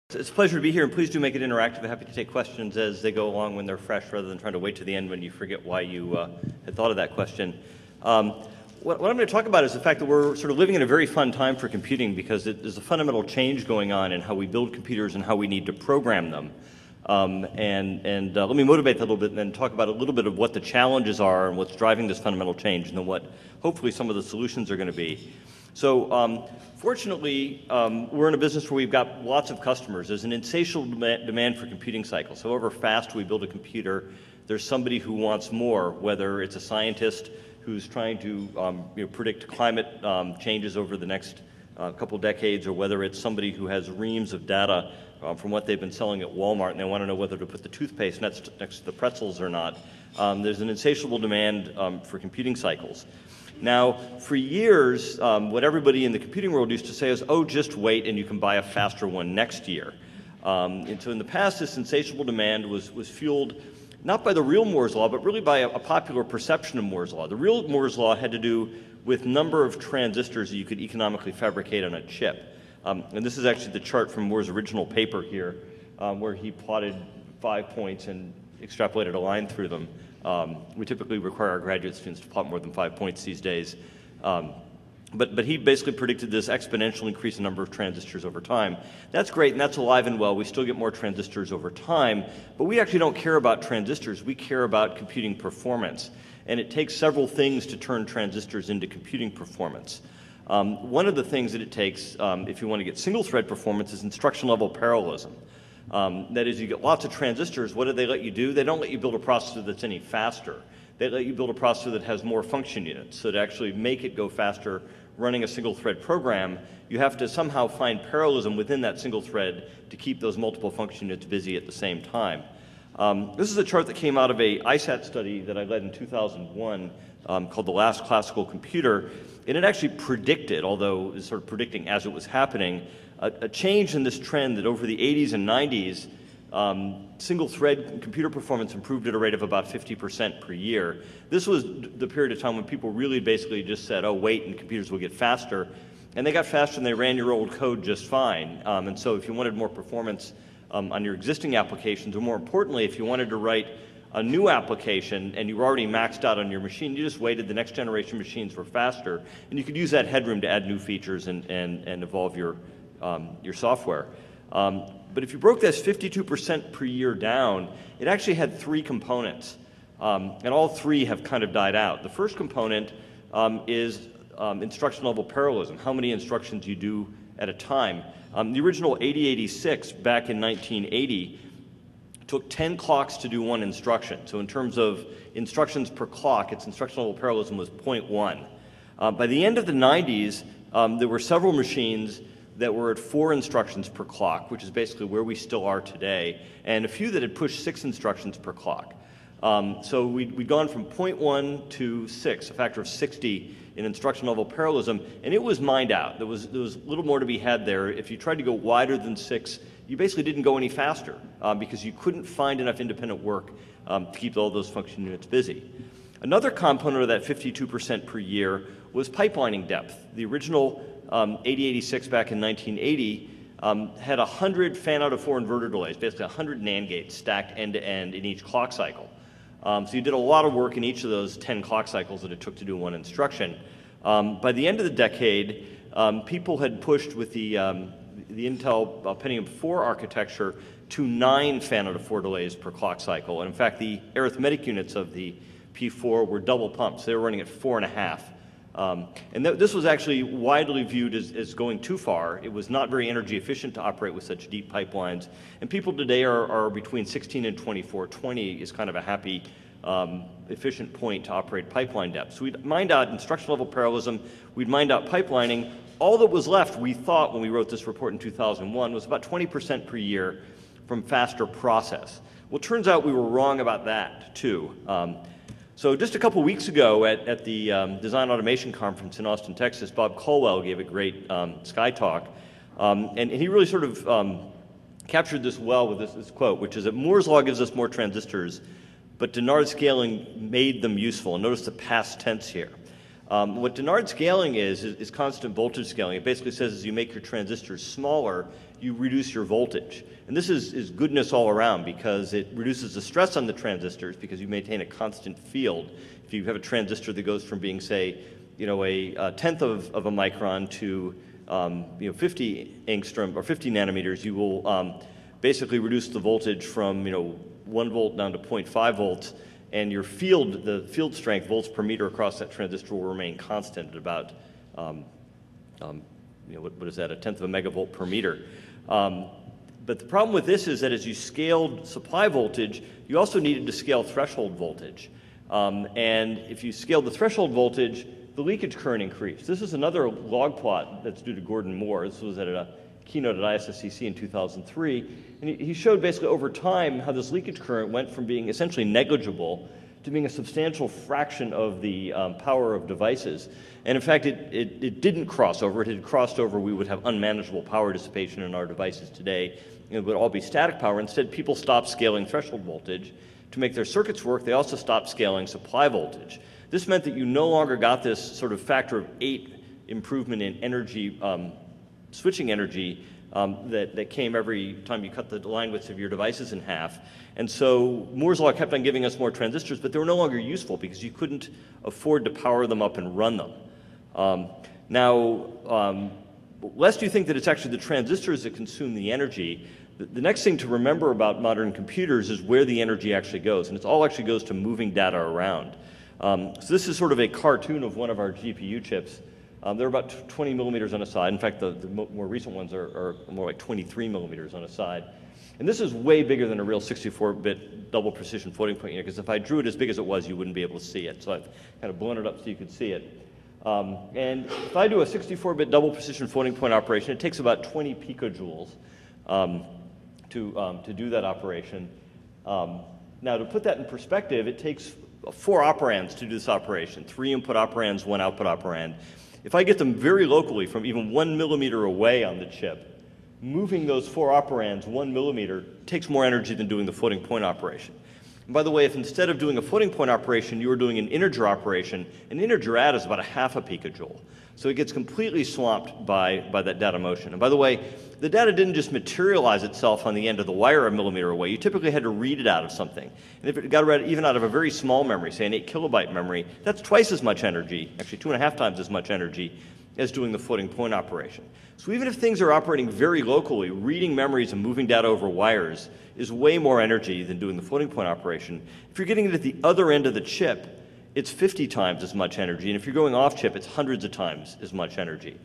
It's a pleasure to be here, and please do make it interactive. I'm happy to take questions as they go along when they're fresh, rather than trying to wait to the end when you forget why you had thought of that question. What I'm going to talk about is the fact that we're sort of living in a very fun time for computing, because there's a fundamental change going on in how we build computers and how we need to program them. Let me motivate that a little bit and then talk about a little bit of what the challenges are and what's driving this fundamental change, and then what hopefully some of the solutions are going to be. So fortunately, we're in a business where we've got lots of customers. There's an insatiable demand for computing cycles. However fast we build a computer, there's somebody who wants more, whether it's a scientist who's trying to predict climate changes over the next couple decades, or whether it's somebody who has reams of data from what they've been selling at Walmart, and they want to know whether to put the toothpaste next to the pretzels or not. There's an insatiable demand for computing cycles. Now, for years, what everybody in the computing world used to say is, oh, just wait and you can buy a faster one next year. And so in the past, this insatiable demand was fueled not by the real Moore's Law, but really by a popular perception of Moore's Law. The real Moore's Law had to do with number of transistors that you could economically fabricate on a chip. And this is actually the chart from Moore's original paper here, where he plotted 5 points and extrapolated a line through them. We typically require our graduate students to plot more than 5 points these days. But he basically predicted this exponential increase in number of transistors over time. That's great, and that's alive and well. We still get more transistors over time, but we actually don't care about transistors. We care about computing performance. And it takes several things to turn transistors into computing performance. One of the things that it takes, if you want to get single-thread performance, is instruction-level parallelism. That is, you get lots of transistors. What do they let you do? They don't let you build a processor that's any faster. They let you build a processor that has more function units. So to actually make it go faster running a single-thread program, you have to somehow find parallelism within that single thread to keep those multiple function units busy at the same time. This is a chart that came out of a ISAT study that I led in 2001 called The Last Classical Computer. And it actually predicted, although it was sort of predicting as it was happening, a change in this trend that over the 80s and 90s, single-thread computer performance improved at a rate of about 50% per year. This was the period of time when people really basically just said, oh, wait, and computers will get faster. And they got faster and they ran your old code just fine. And so if you wanted more performance on your existing applications, or more importantly, if you wanted to write a new application and you were already maxed out on your machine, you just waited. The next generation machines were faster, and you could use that headroom to add new features and evolve your software. But if you broke this 52% per year down, it actually had three components, and all three have kind of died out. The first component is instruction-level parallelism, how many instructions you do at a time. The original 8086 back in 1980 took 10 clocks to do one instruction. So in terms of instructions per clock, its instruction-level parallelism was 0.1. By the end of the 90s, there were several machines that were at 4 instructions per clock, which is basically where we still are today, and a few that had pushed 6 instructions per clock. So we'd gone from 0.1 to 6, a factor of 60 in instruction-level parallelism, and it was mined out. There was little more to be had there. If you tried to go wider than 6, you basically didn't go any faster because you couldn't find enough independent work to keep all those function units busy. Another component of that 52% per year was pipelining depth. The original 8086 back in 1980 had 100 fan-out of 4 inverter delays, basically 100 NAND gates stacked end-to-end in each clock cycle. So you did a lot of work in each of those 10 clock cycles that it took to do one instruction. By the end of the decade, people had pushed with the Intel Pentium 4 architecture to 9 fan-out of 4 delays per clock cycle. And in fact, the arithmetic units of the P4 were double pumped, so they were running at 4.5. And this was actually widely viewed as going too far. It was not very energy efficient to operate with such deep pipelines. And people today are between 16 and 24. 20 is kind of a happy, efficient point to operate pipeline depth. So we'd mined out instruction-level parallelism. We'd mined out pipelining. All that was left, we thought when we wrote this report in 2001, was about 20% per year from faster process. Well, it turns out we were wrong about that, too. So just a couple weeks ago at the Design Automation Conference in Austin, Texas, Bob Colwell gave a great Sky talk, and he really sort of captured this well with this quote, which is that Moore's Law gives us more transistors, but Dennard scaling made them useful. And notice the past tense here. What Dennard scaling is constant voltage scaling. It basically says as you make your transistors smaller, you reduce your voltage. And this is goodness all around because it reduces the stress on the transistors because you maintain a constant field. If you have a transistor that goes from being, say, a tenth of a micron to 50 angstrom or 50 nanometers, you will basically reduce the voltage from 1 volt down to 0.5 volts, and your the field strength, volts per meter across that transistor, will remain constant at about what is that, a tenth of a megavolt per meter. But the problem with this is that as you scaled supply voltage, you also needed to scale threshold voltage. And if you scaled the threshold voltage, the leakage current increased. This is another log plot that's due to Gordon Moore. This was at a keynote at ISSCC in 2003. And he showed basically over time how this leakage current went from being essentially negligible to being a substantial fraction of the power of devices. And in fact, it didn't cross over. If it had crossed over, we would have unmanageable power dissipation in our devices today. It would all be static power. Instead, people stopped scaling threshold voltage. To make their circuits work, they also stopped scaling supply voltage. This meant that you no longer got this sort of factor of 8 improvement in energy, switching energy, that came every time you cut the line widths of your devices in half. And so Moore's law kept on giving us more transistors, but they were no longer useful because you couldn't afford to power them up and run them. Lest you think that it's actually the transistors that consume the energy, the next thing to remember about modern computers is where the energy actually goes, and it all actually goes to moving data around. So this is sort of a cartoon of one of our GPU chips. They're about 20 millimeters on a side. In fact, the more recent ones are more like 23 millimeters on a side. And this is way bigger than a real 64-bit double precision floating point unit, because if I drew it as big as it was, you wouldn't be able to see it. So I've kind of blown it up so you could see it. And if I do a 64-bit double precision floating point operation, it takes about 20 picojoules to do that operation. Now, to put that in perspective, it takes 4 operands to do this operation, 3 input operands, 1 output operand. If I get them very locally from even 1 millimeter away on the chip, moving those 4 operands 1 millimeter takes more energy than doing the floating point operation. And by the way, if instead of doing a floating point operation, you were doing an integer operation, an integer add is about a half a picojoule. So it gets completely swamped by that data motion. And by the way, the data didn't just materialize itself on the end of the wire a millimeter away. You typically had to read it out of something. And if it got read even out of a very small memory, say an 8 kilobyte memory, that's twice as much energy, actually 2.5 times as much energy as doing the floating point operation. So even if things are operating very locally, reading memories and moving data over wires is way more energy than doing the floating point operation. If you're getting it at the other end of the chip, it's 50 times as much energy, and if you're going off chip, it's hundreds of times as much energy.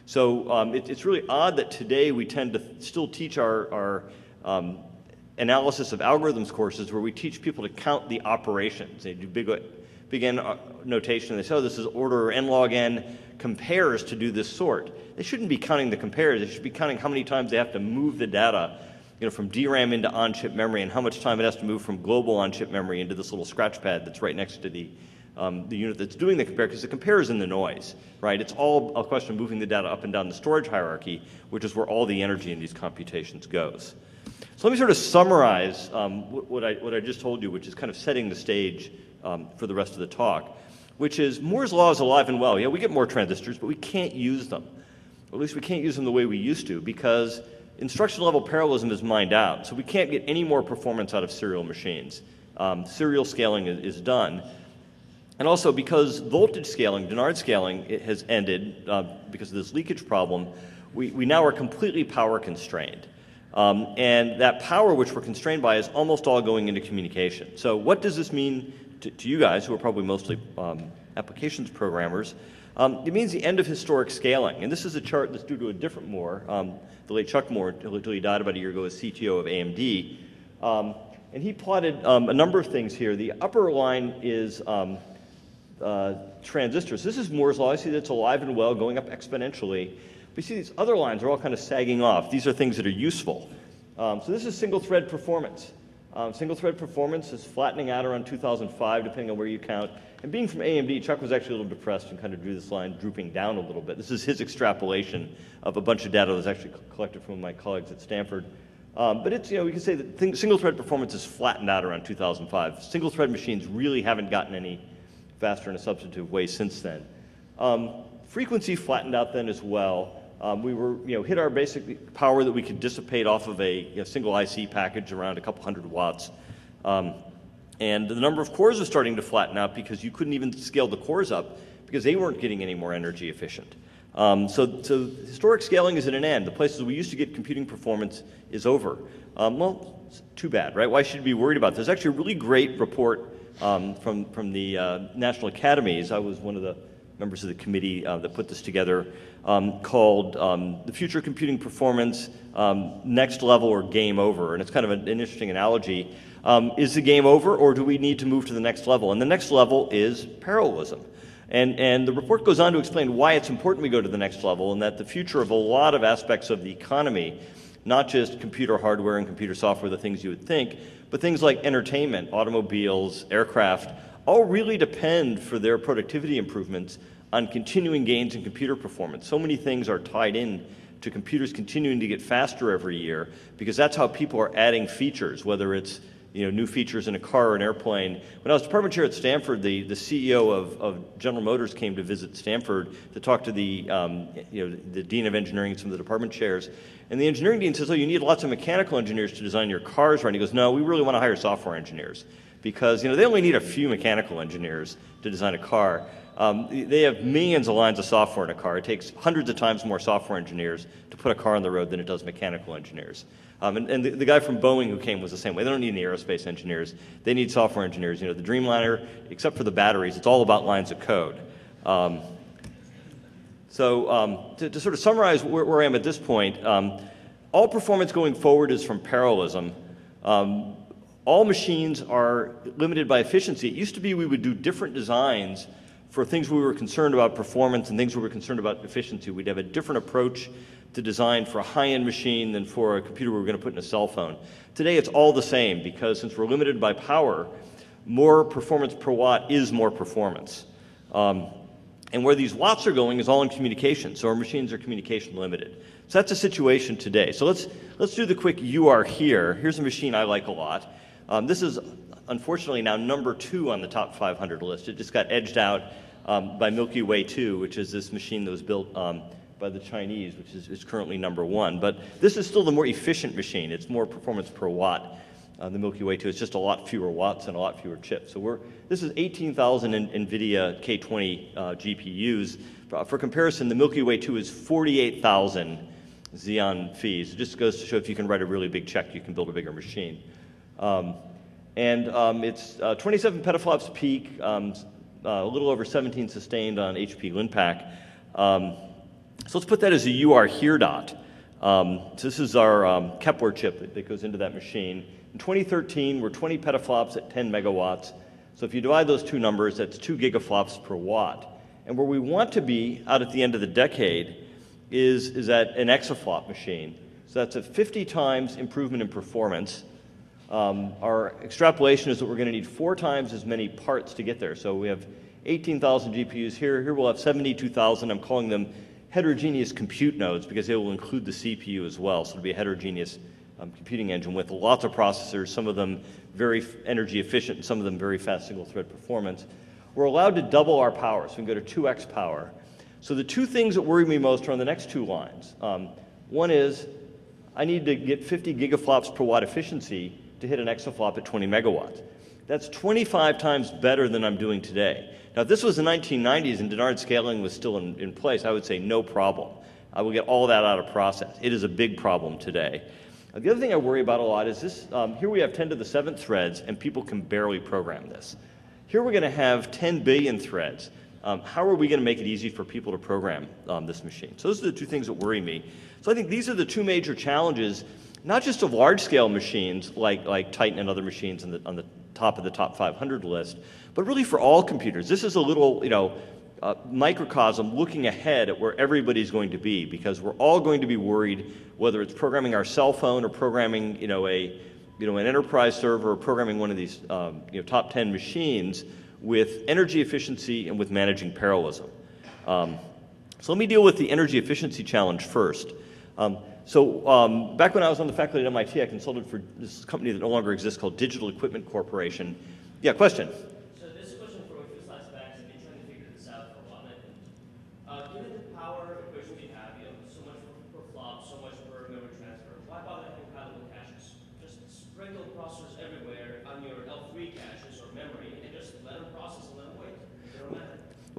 So it's really odd that today we tend to still teach our analysis of algorithms courses where we teach people to count the operations. They do big N notation, and they say, oh, this is order n log n compares to do this sort. They shouldn't be counting the compares. They should be counting how many times they have to move the data from DRAM into on-chip memory and how much time it has to move from global on-chip memory into this little scratch pad that's right next to the unit that's doing the compare, because the compare is in the noise, right? It's all a question of moving the data up and down the storage hierarchy, which is where all the energy in these computations goes. So let me sort of summarize what I just told you, which is kind of setting the stage for the rest of the talk, which is Moore's law is alive and well. Yeah, we get more transistors, but we can't use them. Or at least we can't use them the way we used to, because instruction level parallelism is mined out. So we can't get any more performance out of serial machines. Serial scaling is done. And also because voltage scaling, Dennard scaling, it has ended because of this leakage problem, we now are completely power constrained. And that power which we're constrained by is almost all going into communication. So what does this mean to you guys, who are probably mostly applications programmers? It means the end of historic scaling. And this is a chart that's due to a different Moore, the late Chuck Moore, until he died about a year ago as CTO of AMD. And he plotted a number of things here. The upper line is transistors. This is Moore's law. You see that's alive and well, going up exponentially. But you see these other lines are all kind of sagging off. These are things that are useful. So this is single-thread performance. Single-thread performance is flattening out around 2005, depending on where you count. And being from AMD, Chuck was actually a little depressed and kind of drew this line drooping down a little bit. This is his extrapolation of a bunch of data that was actually collected from my colleagues at Stanford. But it's, we can say that single-thread performance is flattened out around 2005. Single-thread machines really haven't gotten any faster in a substantive way since then. Frequency flattened out then as well. We were, hit our basic power that we could dissipate off of a single IC package around a couple hundred watts. And the number of cores was starting to flatten out because you couldn't even scale the cores up because they weren't getting any more energy efficient. So historic scaling is at an end. The places we used to get computing performance is over. Well, it's too bad, right? Why should you be worried about this? There's actually a really great report from the National Academies. I was one of the members of the committee that put this together, called The Future of Computing Performance, Next Level or Game Over. And it's kind of an interesting analogy. Is the game over, or do we need to move to the next level? And the next level is parallelism. And the report goes on to explain why it's important we go to the next level, and that the future of a lot of aspects of the economy, not just computer hardware and computer software, the things you would think, but things like entertainment, automobiles, aircraft, all really depend for their productivity improvements on continuing gains in computer performance. So many things are tied in to computers continuing to get faster every year, because that's how people are adding features, whether it's new features in a car or an airplane. When I was department chair at Stanford, the CEO of General Motors came to visit Stanford to talk to the dean of engineering and some of the department chairs. And the engineering dean says, "Oh, you need lots of mechanical engineers to design your cars, right?" And he goes, "No, we really want to hire software engineers because they only need a few mechanical engineers to design a car. They have millions of lines of software in a car. It takes hundreds of times more software engineers to put a car on the road than it does mechanical engineers." And the guy from Boeing who came was the same way. They don't need any aerospace engineers. They need software engineers. The Dreamliner, except for the batteries, it's all about lines of code. So to sort of summarize where I am at this point, all performance going forward is from parallelism. All machines are limited by efficiency. It used to be we would do different designs for things we were concerned about performance and things we were concerned about efficiency. We'd have a different approach to design for a high-end machine than for a computer we were going to put in a cell phone. Today it's all the same, because since we're limited by power, more performance per watt is more performance. And where these watts are going is all in communication, so our machines are communication limited. So that's the situation today. So let's do the quick UR here. Here's a machine I like a lot. This is unfortunately now number 2 on the top 500 list. It just got edged out by Milky Way 2, which is this machine that was built by the Chinese, which is currently number 1. But this is still the more efficient machine. It's more performance per watt. The Milky Way 2 is just a lot fewer watts and a lot fewer chips. So this is 18,000 NVIDIA K20 GPUs. For comparison, the Milky Way 2 is 48,000 Xeon Phis. It just goes to show if you can write a really big check, you can build a bigger machine. It's 27 petaflops peak, a little over 17 sustained on HP LinPack. So let's put that as a UR here dot. So this is our Kepler chip that goes into that machine. In 2013, we're 20 petaflops at 10 megawatts. So if you divide those two numbers, that's 2 gigaflops per watt. And where we want to be out at the end of the decade is at an exaflop machine. So that's a 50 times improvement in performance. Our extrapolation is that we're going to need 4 times as many parts to get there. So we have 18,000 GPUs here. Here we'll have 72,000. I'm calling them heterogeneous compute nodes because they will include the CPU as well. So it'll be a heterogeneous computing engine with lots of processors, some of them very energy efficient and some of them very fast single thread performance. We're allowed to double our power, so we can go to 2x power. So the 2 things that worry me most are on the next 2 lines. One is I need to get 50 gigaflops per watt efficiency to hit an exaflop at 20 megawatts. That's 25 times better than I'm doing today. Now, if this was the 1990s and Dennard scaling was still in place, I would say no problem. I will get all that out of process. It is a big problem today. The other thing I worry about a lot is this. Here we have 10 to the 7th threads, and people can barely program this. Here we're going to have 10 billion threads. How are we going to make it easy for people to program this machine? So those are the 2 things that worry me. So I think these are the 2 major challenges, not just of large-scale machines like Titan and other machines on the top of the top 500 list, but really for all computers. This is a little, microcosm looking ahead at where everybody's going to be, because we're all going to be worried whether it's programming our cell phone or programming, an enterprise server or programming one of these, top 10 machines with energy efficiency and with managing parallelism. So let me deal with the energy efficiency challenge first. Back when I was on the faculty at MIT, I consulted for this company that no longer exists called Digital Equipment Corporation. Yeah, question? So this is a question for a few slides back. I've been trying to figure this out for a while. Given the power equation we have, so much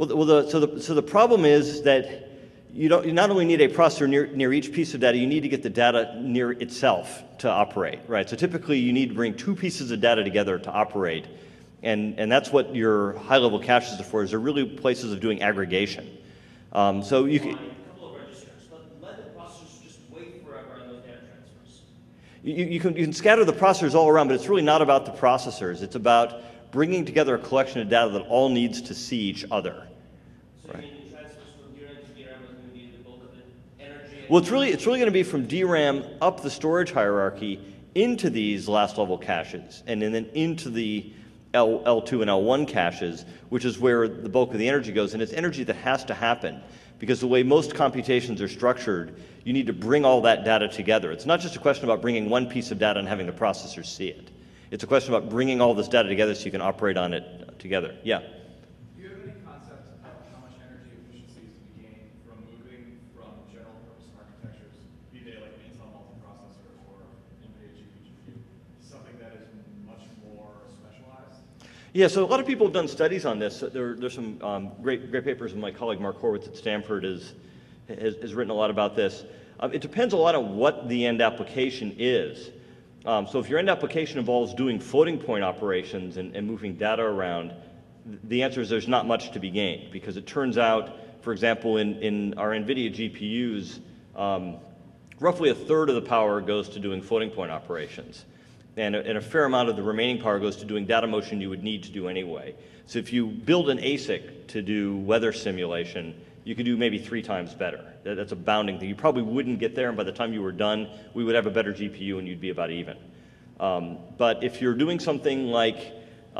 So the problem is that you not only need a processor near each piece of data, you need to get the data near itself to operate, right? So typically you need to bring two pieces of data together to operate, and that's what your high-level caches are for. Is they're really places of doing aggregation. So you can. A couple of registers, but let the processors just wait forever on those data transfers. You can scatter the processors all around, but it's really not about the processors. It's about bringing together a collection of data that all needs to see each other. So you mean the transfers from DRAM to DRAM is going to be the bulk of the energy? Well, it's really going to be from DRAM up the storage hierarchy into these last level caches, and then into the L2 and L1 caches, which is where the bulk of the energy goes, and it's energy that has to happen because the way most computations are structured, you need to bring all that data together. It's not just a question about bringing one piece of data and having the processor see it. It's a question about bringing all this data together so you can operate on it together. Yeah? Do you have any concept of how much energy efficiency is to be gained from moving from general purpose architectures, be they like an Intel multiprocessor or NVIDIA GPU, to something that is much more specialized? Yeah, so a lot of people have done studies on this. There's some great papers, and my colleague Mark Horowitz at Stanford has written a lot about this. It depends a lot on what the end application is. So if your end application involves doing floating point operations and moving data around, the answer is there's not much to be gained, because it turns out, for example, in our NVIDIA GPUs, roughly a third of the power goes to doing floating point operations. And a fair amount of the remaining power goes to doing data motion you would need to do anyway. So if you build an ASIC to do weather simulation, you could do maybe 3 times better. That's a bounding thing. You probably wouldn't get there, and by the time you were done, we would have a better GPU and you'd be about even. But if you're doing something like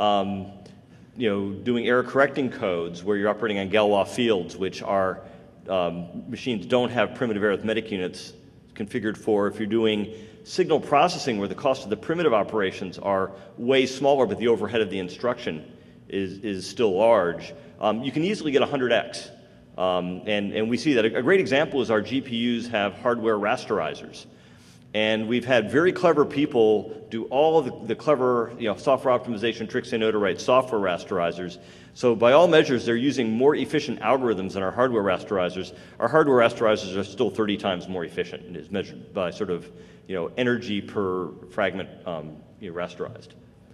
doing error correcting codes where you're operating on Galois fields, which are machines don't have primitive arithmetic units configured for, if you're doing signal processing where the cost of the primitive operations are way smaller but the overhead of the instruction is still large, you can easily get 100x. And we see that. A great example is our GPUs have hardware rasterizers. And we've had very clever people do all of the clever software optimization tricks they know to write software rasterizers. So by all measures, they're using more efficient algorithms than our hardware rasterizers. Our hardware rasterizers are still 30 times more efficient, and is measured by sort of energy per fragment rasterized.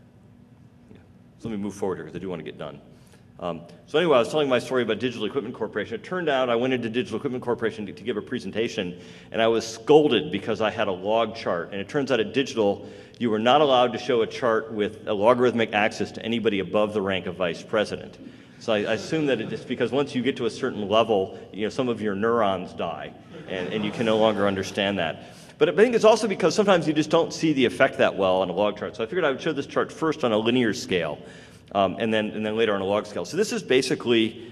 Yeah. So let me move forward here because I do want to get done. So anyway, I was telling my story about Digital Equipment Corporation. It turned out I went into Digital Equipment Corporation to give a presentation, and I was scolded because I had a log chart. And it turns out at Digital, you were not allowed to show a chart with a logarithmic axis to anybody above the rank of vice president. So I assume that it's because once you get to a certain level, some of your neurons die, and you can no longer understand that. But I think it's also because sometimes you just don't see the effect that well on a log chart. So I figured I would show this chart first on a linear scale. And then later on a log scale. So this is basically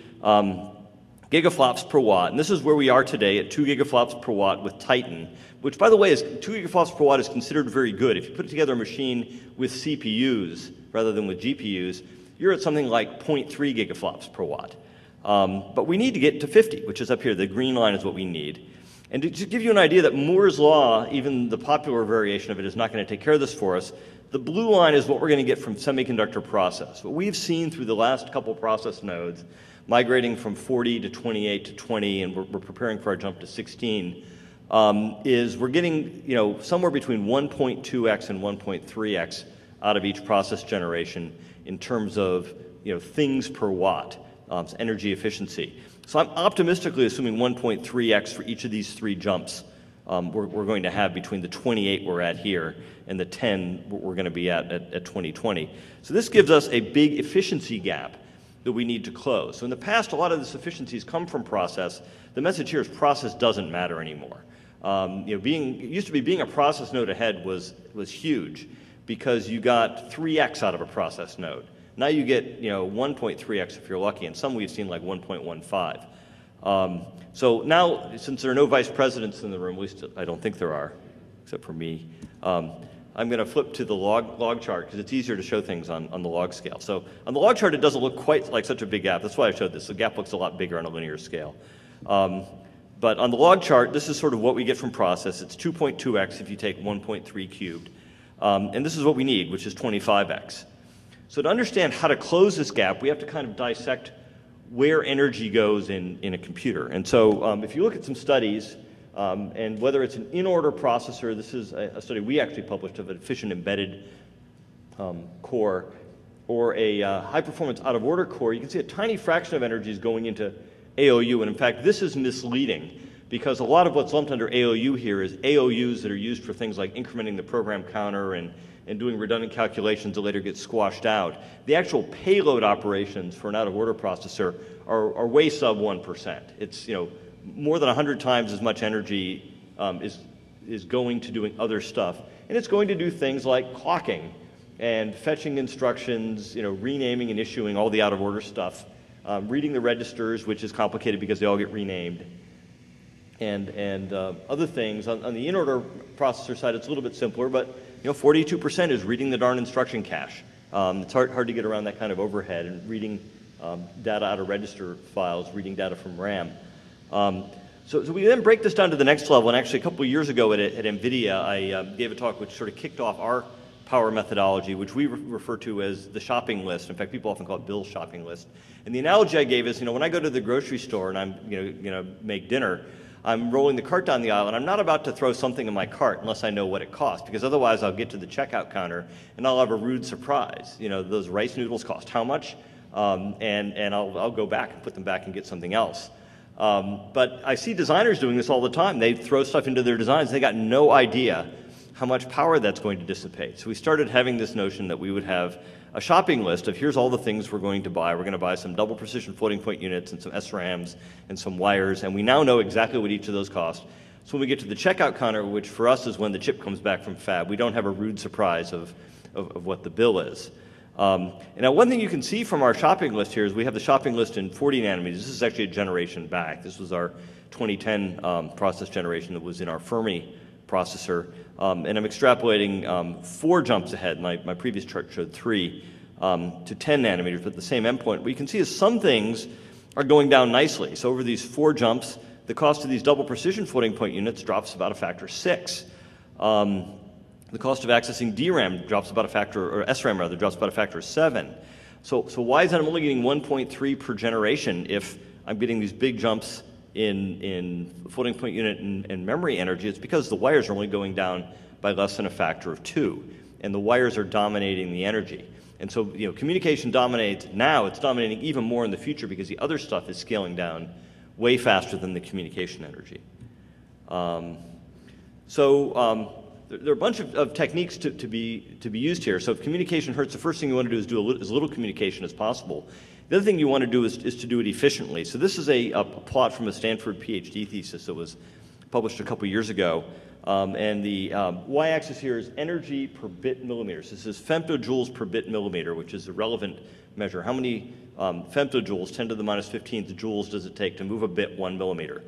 gigaflops per watt, and this is where we are today at 2 gigaflops per watt with Titan, which, by the way, is 2 gigaflops per watt is considered very good. If you put together a machine with CPUs rather than with GPUs, you're at something like 0.3 gigaflops per watt. But we need to get to 50, which is up here. The green line is what we need. And to give you an idea that Moore's law, even the popular variation of it, is not going to take care of this for us, the blue line is what we're going to get from semiconductor process. What we've seen through the last couple process nodes, migrating from 40 to 28 to 20, and we're preparing for our jump to 16, is we're getting somewhere between 1.2x and 1.3x out of each process generation in terms of things per watt, energy efficiency. So I'm optimistically assuming 1.3x for each of these 3 jumps we're going to have between the 28 we're at here and the 10 we're going to be at 2020. So this gives us a big efficiency gap that we need to close. So in the past, a lot of this efficiencies come from process. The message here is process doesn't matter anymore. It used to be being a process node ahead was huge because you got 3x out of a process node. Now you get 1.3x if you're lucky, and some we've seen like 1.15. So now, since there are no vice presidents in the room, at least I don't think there are, except for me, I'm going to flip to the log chart because it's easier to show things on the log scale. So on the log chart, it doesn't look quite like such a big gap. That's why I showed this. The gap looks a lot bigger on a linear scale. But on the log chart, this is sort of what we get from process. It's 2.2x if you take 1.3 cubed. And this is what we need, which is 25x. So to understand how to close this gap, we have to kind of dissect where energy goes in a computer. And so if you look at some studies, and whether it's an in-order processor, this is a study we actually published of an efficient embedded core, or a high-performance out-of-order core, you can see a tiny fraction of energy is going into AOU. And in fact, this is misleading, because a lot of what's lumped under AOU here is AOUs that are used for things like incrementing the program counter and doing redundant calculations that later get squashed out. The actual payload operations for an out-of-order processor are way sub 1%. It's more than 100 times as much energy is going to doing other stuff. And it's going to do things like clocking and fetching instructions, renaming and issuing all the out-of-order stuff, reading the registers, which is complicated because they all get renamed, and other things. On the in-order processor side, it's a little bit simpler, but 42% is reading the darn instruction cache. It's hard to get around that kind of overhead, and reading data out of register files, reading data from RAM. So we then break this down to the next level, and actually a couple of years ago at NVIDIA, I gave a talk which sort of kicked off our power methodology, which we refer to as the shopping list. In fact, people often call it Bill's shopping list. And the analogy I gave is, when I go to the grocery store and I'm make dinner, I'm rolling the cart down the aisle, and I'm not about to throw something in my cart unless I know what it costs, because otherwise I'll get to the checkout counter and I'll have a rude surprise. Those rice noodles cost how much? And I'll go back and put them back and get something else. But I see designers doing this all the time. They throw stuff into their designs. They got no idea how much power that's going to dissipate. So we started having this notion that we would have a shopping list of here's all the things we're going to buy. We're going to buy some double precision floating point units and some SRAMs and some wires, and we now know exactly what each of those cost. So when we get to the checkout counter, which for us is when the chip comes back from fab, we don't have a rude surprise of what the bill is. And now one thing you can see from our shopping list here is we have the shopping list in 40 nanometers. This is actually a generation back. This was our 2010 process generation that was in our Fermi processor. And I'm extrapolating 4 jumps ahead. My previous chart showed 3 to 10 nanometers, but the same endpoint. What you can see is some things are going down nicely. So over these 4 jumps, the cost of these double precision floating point units drops about a factor of 6. The cost of accessing DRAM drops about a factor, or SRAM rather, drops about a factor of 7. So why is that I'm only getting 1.3 per generation if I'm getting these big jumps in floating point unit and memory energy? It's because the wires are only going down by less than a factor of 2, and the wires are dominating the energy. And so, communication dominates now. It's dominating even more in the future because the other stuff is scaling down way faster than the communication energy. There are a bunch of techniques to be used here. So if communication hurts, the first thing you want to do is do as little communication as possible. The other thing you want to do is to do it efficiently. So this is a plot from a Stanford PhD thesis that was published a couple years ago. And the y-axis here is energy per bit millimeters. This is femtojoules per bit millimeter, which is a relevant measure. How many femtojoules, 10 to the minus 15th joules, does it take to move a bit 1 millimeter?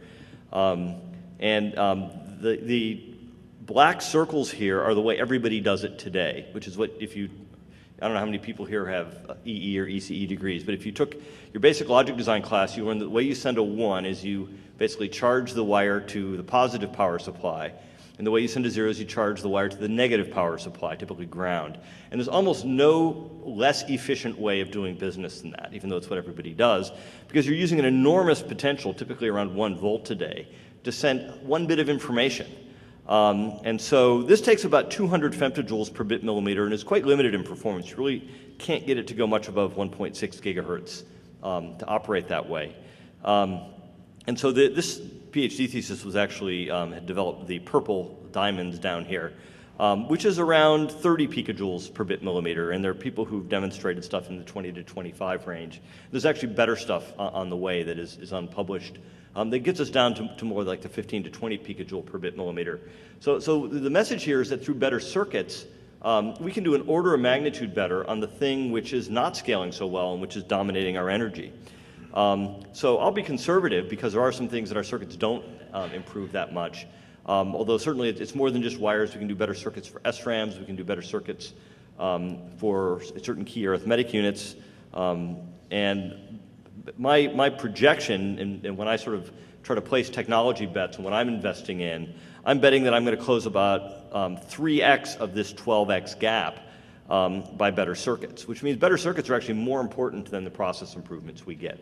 The black circles here are the way everybody does it today, which is what, I don't know how many people here have EE or ECE degrees, but if you took your basic logic design class, you learned that the way you send a 1 is you basically charge the wire to the positive power supply, and the way you send a 0 is you charge the wire to the negative power supply, typically ground. And there's almost no less efficient way of doing business than that, even though it's what everybody does, because you're using an enormous potential, typically around 1 volt today, to send 1 bit of information. And so this takes about 200 femtojoules per bit millimeter and is quite limited in performance. You really can't get it to go much above 1.6 gigahertz to operate that way. And so this PhD thesis was actually had developed the purple diamonds down here, which is around 30 picojoules per bit millimeter, and there are people who've demonstrated stuff in the 20 to 25 range. There's actually better stuff on the way that is unpublished. That gets us down to more like the 15 to 20 picojoule per bit millimeter. So the message here is that through better circuits, we can do an order of magnitude better on the thing which is not scaling so well and which is dominating our energy. So I'll be conservative because there are some things that our circuits don't improve that much. Although certainly it's more than just wires. We can do better circuits for SRAMs. We can do better circuits for certain key arithmetic units. And my projection, and when I sort of try to place technology bets and what I'm investing in, I'm betting that I'm going to close about 3x of this 12x gap by better circuits, which means better circuits are actually more important than the process improvements we get.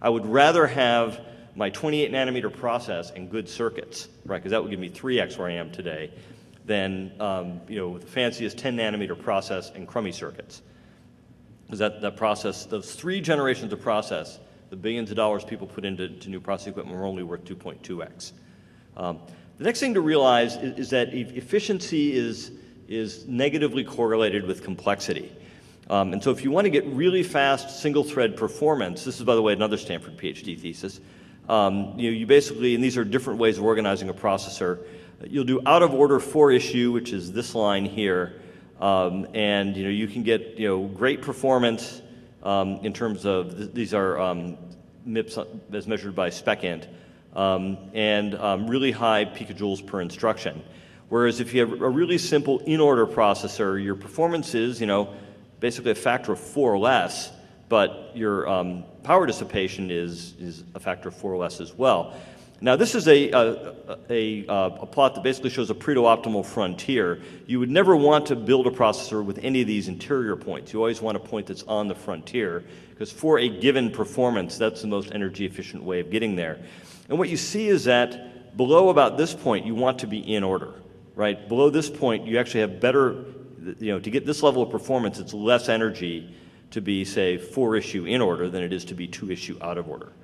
I would rather have my 28 nanometer process and good circuits, right, because that would give me 3x where I am today, than the fanciest 10 nanometer process and crummy circuits. Because that process, those 3 generations of process, the billions of dollars people put into new process equipment were only worth 2.2x. The next thing to realize is that efficiency is negatively correlated with complexity. And so if you want to get really fast single-thread performance, this is, by the way, another Stanford PhD thesis, you basically, and these are different ways of organizing a processor, you'll do out-of-order 4-issue, which is this line here, and you can get great performance in terms of these are MIPS as measured by SpecInt, and really high picojoules per instruction. Whereas if you have a really simple in-order processor, your performance is basically a factor of 4 or less, but your power dissipation is a factor of 4 or less as well. Now, this is a plot that basically shows a Pareto-optimal frontier. You would never want to build a processor with any of these interior points. You always want a point that's on the frontier, because for a given performance, that's the most energy-efficient way of getting there. And what you see is that below about this point, you want to be in order, right? Below this point, you actually have better, to get this level of performance, it's less energy to be, say, 4-issue in order than it is to be 2-issue out of order.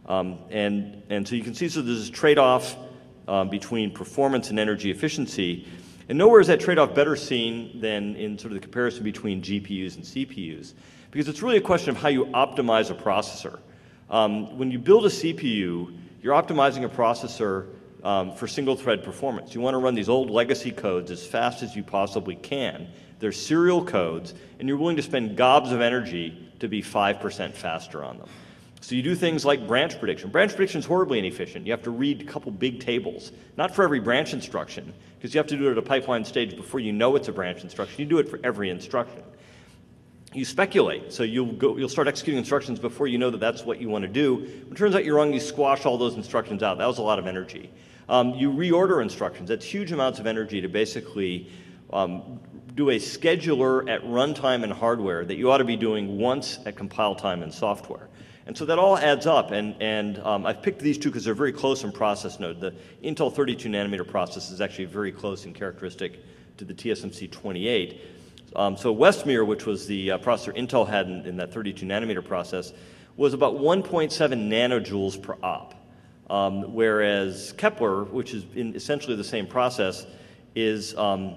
And so you can see, so there's this trade-off between performance and energy efficiency, and nowhere is that trade-off better seen than in sort of the comparison between GPUs and CPUs, because it's really a question of how you optimize a processor. When you build a CPU, you're optimizing a processor for single-thread performance. You want to run these old legacy codes as fast as you possibly can. They're serial codes, and you're willing to spend gobs of energy to be 5% faster on them. So you do things like branch prediction. Branch prediction is horribly inefficient. You have to read a couple big tables, not for every branch instruction, because you have to do it at a pipeline stage before you know it's a branch instruction. You do it for every instruction. You speculate, so you'll start executing instructions before you know that that's what you want to do. When it turns out you're wrong, you squash all those instructions out. That was a lot of energy. You reorder instructions. That's huge amounts of energy to basically do a scheduler at runtime and hardware that you ought to be doing once at compile time in software. And so that all adds up, and I've picked these two because they're very close in process node. The Intel 32 nanometer process is actually very close and characteristic to the TSMC 28. So Westmere, which was the processor Intel had in that 32 nanometer process, was about 1.7 nanojoules per op, whereas Kepler, which is in essentially the same process, is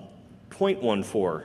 0.14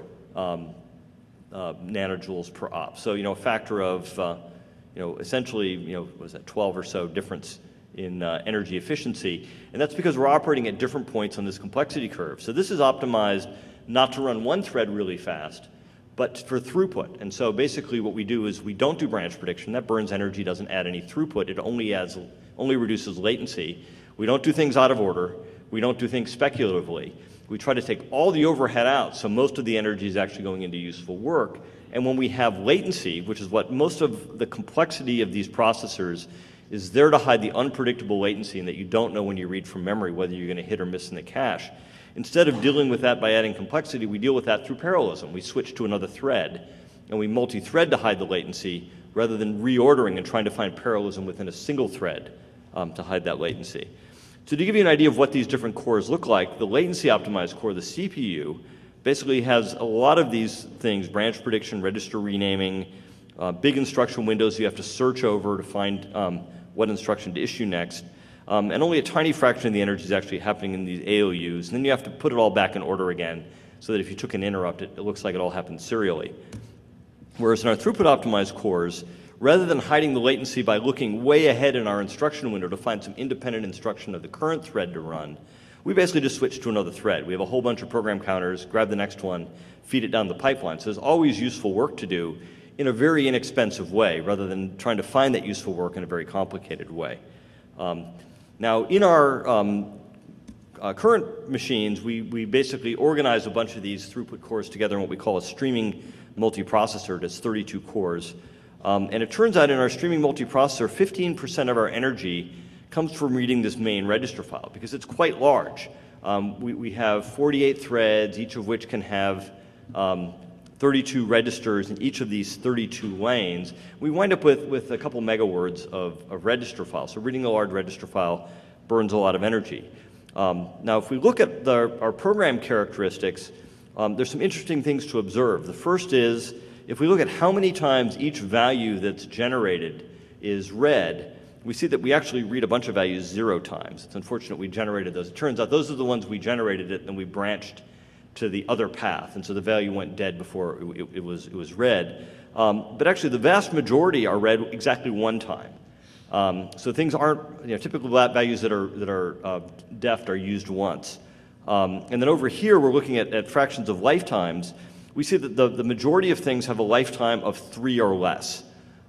nanojoules per op. So a factor of essentially, what was that, 12 or so difference in energy efficiency. And that's because we're operating at different points on this complexity curve. So this is optimized not to run one thread really fast, but for throughput. And so basically what we do is we don't do branch prediction. That burns energy, doesn't add any throughput. It only reduces latency. We don't do things out of order. We don't do things speculatively. We try to take all the overhead out, so most of the energy is actually going into useful work. And when we have latency, which is what most of the complexity of these processors is there to hide the unpredictable latency and that you don't know when you read from memory whether you're going to hit or miss in the cache. Instead of dealing with that by adding complexity, we deal with that through parallelism. We switch to another thread, and we multi-thread to hide the latency rather than reordering and trying to find parallelism within a single thread to hide that latency. So to give you an idea of what these different cores look like, the latency-optimized core, the CPU, basically has a lot of these things: branch prediction, register renaming, big instruction windows you have to search over to find what instruction to issue next, and only a tiny fraction of the energy is actually happening in these ALUs. And then you have to put it all back in order again so that if you took an interrupt, it looks like it all happened serially. Whereas in our throughput-optimized cores, rather than hiding the latency by looking way ahead in our instruction window to find some independent instruction of the current thread to run, we basically just switch to another thread. We have a whole bunch of program counters, grab the next one, feed it down the pipeline. So there's always useful work to do in a very inexpensive way, rather than trying to find that useful work in a very complicated way. Now, in our current machines, we basically organize a bunch of these throughput cores together in what we call a streaming multiprocessor that's 32 cores. And it turns out in our streaming multiprocessor, 15% of our energy comes from reading this main register file because it's quite large. We have 48 threads, each of which can have 32 registers in each of these 32 lanes, we wind up with a couple megawords of register files. So reading a large register file burns a lot of energy. Now, if we look at our program characteristics, there's some interesting things to observe. The first is, if we look at how many times each value that's generated is read, we see that we actually read a bunch of values 0 times. It's unfortunate we generated those. It turns out those are the ones we generated it, and we branched to the other path, and so the value went dead before it was read. But actually, the vast majority are read exactly 1 time. So things aren't, typical values that are deft are used once. And then over here, we're looking at fractions of lifetimes. We see that the majority of things have a lifetime of 3 or less.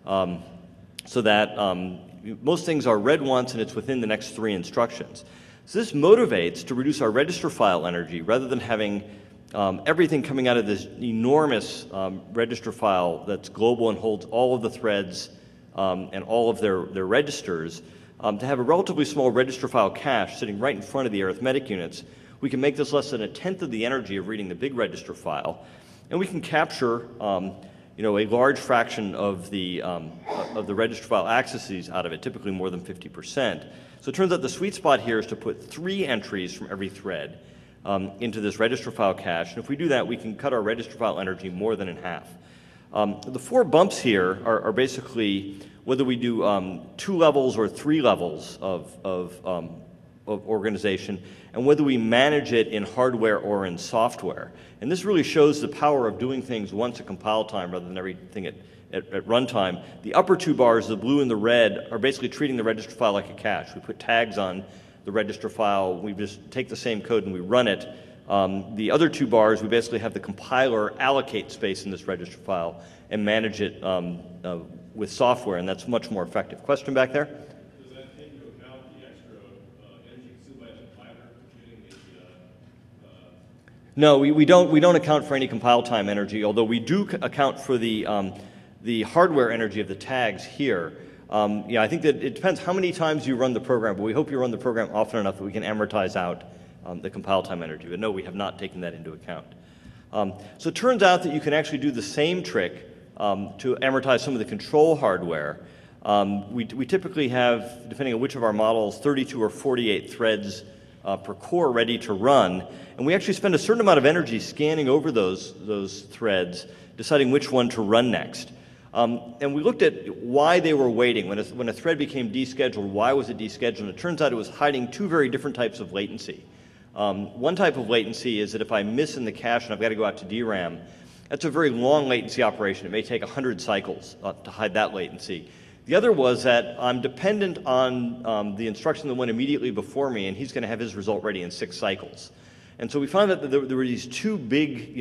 So that most things are read once and it's within the next 3 instructions. So this motivates to reduce our register file energy rather than having everything coming out of this enormous register file that's global and holds all of the threads and all of their registers. To have a relatively small register file cache sitting right in front of the arithmetic units, we can make this less than 1/10 of the energy of reading the big register file, and we can capture a large fraction of the register file accesses out of it, typically more than 50%. So it turns out the sweet spot here is to put 3 entries from every thread into this register file cache, and if we do that, we can cut our register file energy more than in half. The 4 bumps here are basically whether we do 2 levels or 3 levels of organization, and whether we manage it in hardware or in software. And this really shows the power of doing things once at compile time rather than everything at runtime. The upper 2 bars, the blue and the red, are basically treating the register file like a cache. We put tags on the register file, we just take the same code and we run it. The other 2 bars, we basically have the compiler allocate space in this register file and manage it with software, and that's much more effective. Question back there? Does that take into account the extra energy consumed by the compiler computing No, we don't account for any compile time energy, although we do account for the hardware energy of the tags here. I think that it depends how many times you run the program, but we hope you run the program often enough that we can amortize out the compile time energy. But no, we have not taken that into account. So it turns out that you can actually do the same trick to amortize some of the control hardware. We typically have, depending on which of our models, 32 or 48 threads per core ready to run, and we actually spend a certain amount of energy scanning over those threads, deciding which one to run next. And we looked at why they were waiting. When a thread became descheduled, why was it descheduled? And it turns out it was hiding 2 very different types of latency. One type of latency is that if I miss in the cache and I've got to go out to DRAM, that's a very long latency operation. It may take 100 cycles to hide that latency. The other was that I'm dependent on the instruction that went immediately before me, and he's going to have his result ready in 6 cycles. And so we found that there were these 2 big,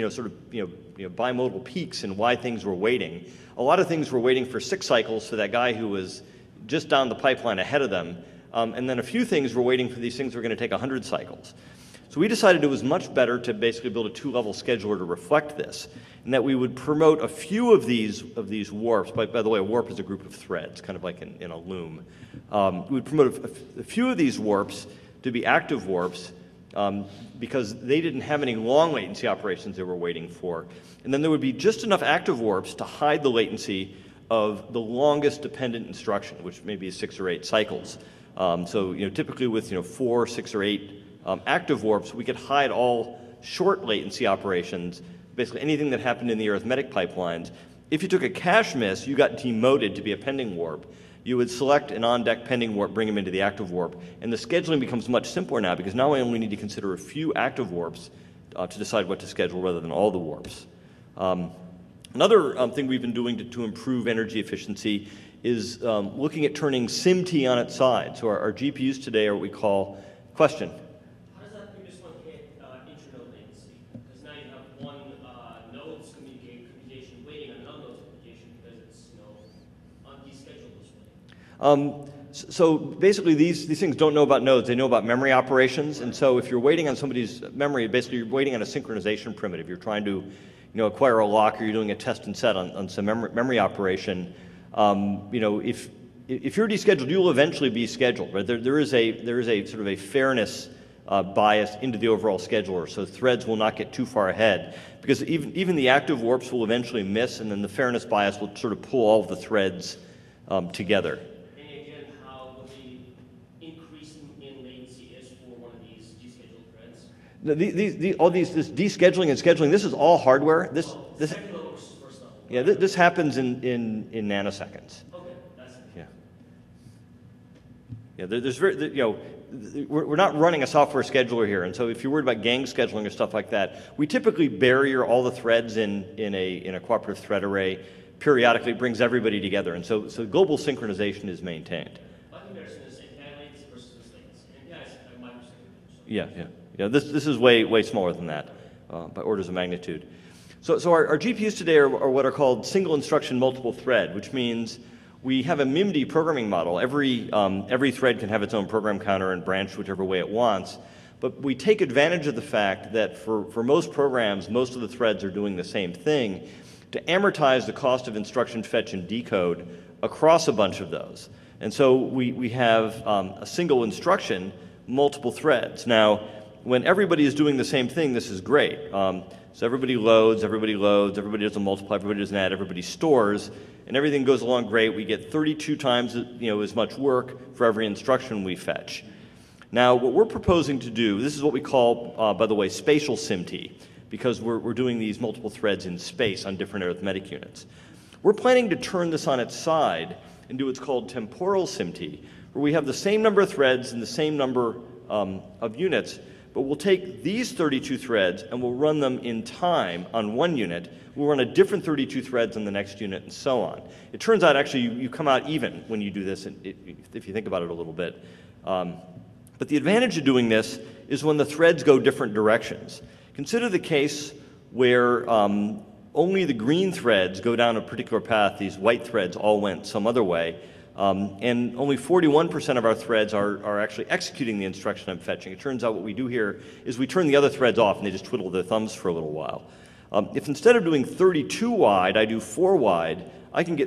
bimodal peaks in why things were waiting. A lot of things were waiting for 6 cycles for that guy who was just down the pipeline ahead of them, and then a few things were waiting for these things that were going to take 100 cycles. So we decided it was much better to basically build a 2-level scheduler to reflect this, and that we would promote a few of these warps. By the way, a warp is a group of threads, kind of like in a loom. We would promote a few of these warps to be active warps because they didn't have any long latency operations they were waiting for. And then there would be just enough active warps to hide the latency of the longest dependent instruction, which maybe is 6 or 8 cycles. So typically with 4, 6, or 8 active warps, we could hide all short latency operations, basically anything that happened in the arithmetic pipelines. If you took a cache miss, you got demoted to be a pending warp. You would select an on-deck pending warp, bring them into the active warp, and the scheduling becomes much simpler now because now I only need to consider a few active warps to decide what to schedule rather than all the warps. Another thing we've been doing to improve energy efficiency is looking at turning SIMT on its side. So our GPUs today are what we call, question? How does that previous one hit internode latency? Because now you have one node's communication waiting on another node's communication because it's descheduled this way. So basically, these things don't know about nodes. They know about memory operations. And so if you're waiting on somebody's memory, basically you're waiting on a synchronization primitive. You're trying to acquire a lock, or you're doing a test and set on some memory operation. If you're descheduled, you'll eventually be scheduled. Right? There is a sort of a fairness bias into the overall scheduler, so threads will not get too far ahead. Because even the active warps will eventually miss, and then the fairness bias will sort of pull all of the threads together. And again, how the increase in latency is for one of these descheduled threads? This descheduling and scheduling, this is all hardware. This happens in nanoseconds. Okay, that's it. Yeah. Yeah, there's very, we're not running a software scheduler here, and so if you're worried about gang scheduling or stuff like that, we typically bury all the threads in a cooperative thread array. Periodically, it brings everybody together, and so global synchronization is maintained. My comparison is MPI latency versus this latency. MPI is a microsecond. Yeah. This is way smaller than that by orders of magnitude. So our GPUs today are what are called single instruction multiple thread, which means we have a MIMD programming model. Every thread can have its own program counter and branch whichever way it wants. But we take advantage of the fact that for most programs, most of the threads are doing the same thing to amortize the cost of instruction fetch and decode across a bunch of those. And so we have a single instruction, multiple threads. Now, when everybody is doing the same thing, this is great. So everybody loads, everybody does a multiply, everybody does an add, everybody stores, and everything goes along great. We get 32 times as much work for every instruction we fetch. Now, what we're proposing to do, this is what we call, by the way, spatial SIMT, because we're doing these multiple threads in space on different arithmetic units. We're planning to turn this on its side and do what's called temporal SIMT, where we have the same number of threads and the same number of units, but we'll take these 32 threads and we'll run them in time on one unit. We'll run a different 32 threads on the next unit and so on. It turns out actually you come out even when you do this, if you think about it a little bit. But the advantage of doing this is when the threads go different directions. Consider the case where only the green threads go down a particular path. These white threads all went some other way. And only 41% of our threads are actually executing the instruction I'm fetching. It turns out what we do here is we turn the other threads off and they just twiddle their thumbs for a little while. If instead of doing 32 wide, I do 4 wide, I can get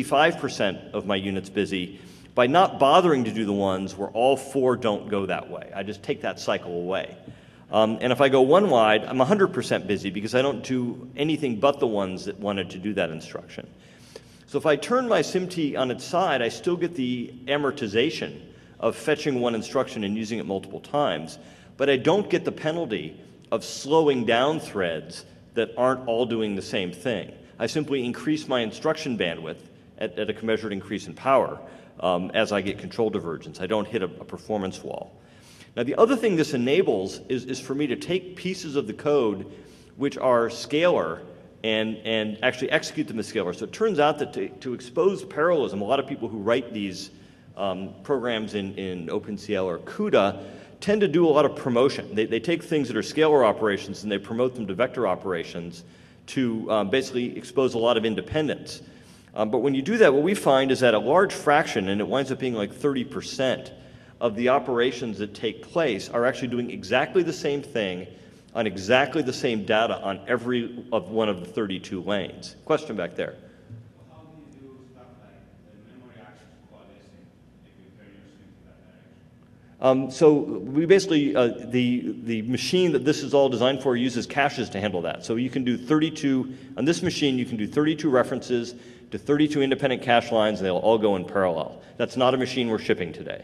65% of my units busy by not bothering to do the ones where all 4 don't go that way. I just take that cycle away. And if I go 1 wide, I'm 100% busy because I don't do anything but the ones that wanted to do that instruction. So if I turn my SIMT on its side, I still get the amortization of fetching one instruction and using it multiple times, but I don't get the penalty of slowing down threads that aren't all doing the same thing. I simply increase my instruction bandwidth at a commensurate increase in power as I get control divergence. I don't hit a performance wall. Now, the other thing this enables is for me to take pieces of the code which are scalar and actually execute them as scalar. So it turns out that to expose parallelism, a lot of people who write these programs in OpenCL or CUDA tend to do a lot of promotion. They take things that are scalar operations and they promote them to vector operations to basically expose a lot of independence. But when you do that, what we find is that a large fraction, and it winds up being like 30%, of the operations that take place are actually doing exactly the same thing on exactly the same data on every one of the 32 lanes. Question back there. How do you do stuff like the memory access coalescing if you turn your swing to that direction? So we basically, the machine that this is all designed for uses caches to handle that. So you can do 32, on this machine you can do 32 references to 32 independent cache lines and they'll all go in parallel. That's not a machine we're shipping today.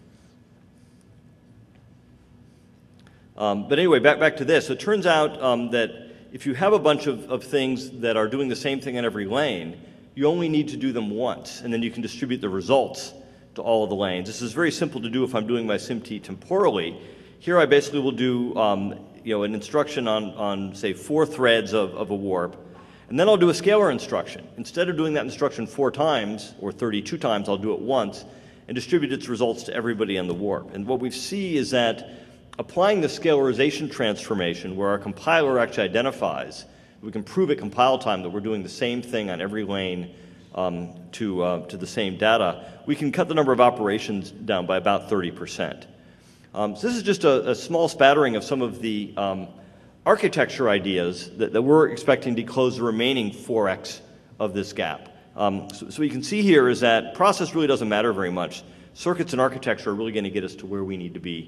But anyway, back to this. So it turns out that if you have a bunch of things that are doing the same thing in every lane, you only need to do them once, and then you can distribute the results to all of the lanes. This is very simple to do if I'm doing my SIMT temporally. Here I basically will do an instruction on, say, 4 threads of a warp, and then I'll do a scalar instruction. Instead of doing that instruction 4 times or 32 times, I'll do it once and distribute its results to everybody on the warp. And what we see is that applying the scalarization transformation, where our compiler actually identifies, we can prove at compile time that we're doing the same thing on every lane to the same data, we can cut the number of operations down by about 30%. So this is just a small spattering of some of the architecture ideas that we're expecting to close the remaining 4x of this gap. So you can see here is that process really doesn't matter very much. Circuits and architecture are really going to get us to where we need to be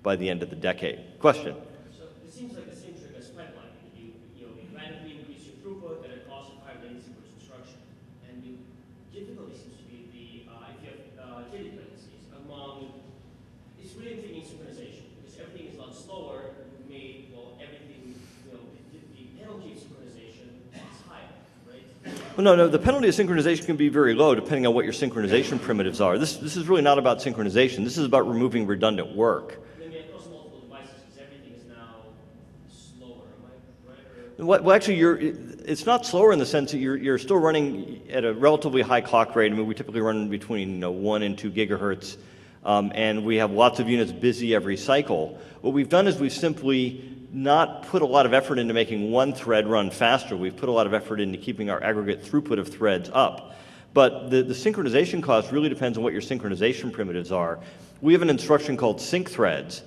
by the end of the decade. Question? So it seems like the same trick as pipelining. You radically increase your throughput at a cost of higher latency per instruction. And the difficulty seems to be if you have data latencies among, it's really thinking synchronization, because everything is a lot slower. We've made, everything, the penalty of synchronization is higher, right? Well, no, the penalty of synchronization can be very low depending on what your synchronization primitives are. This is really not about synchronization. This is about removing redundant work. Across multiple devices, because everything is now slower, am I right? Well, actually, it's not slower in the sense that you're still running at a relatively high clock rate. I mean, we typically run between 1 and 2 gigahertz, and we have lots of units busy every cycle. What we've done is we've simply not put a lot of effort into making one thread run faster. We've put a lot of effort into keeping our aggregate throughput of threads up. But the synchronization cost really depends on what your synchronization primitives are. We have an instruction called sync threads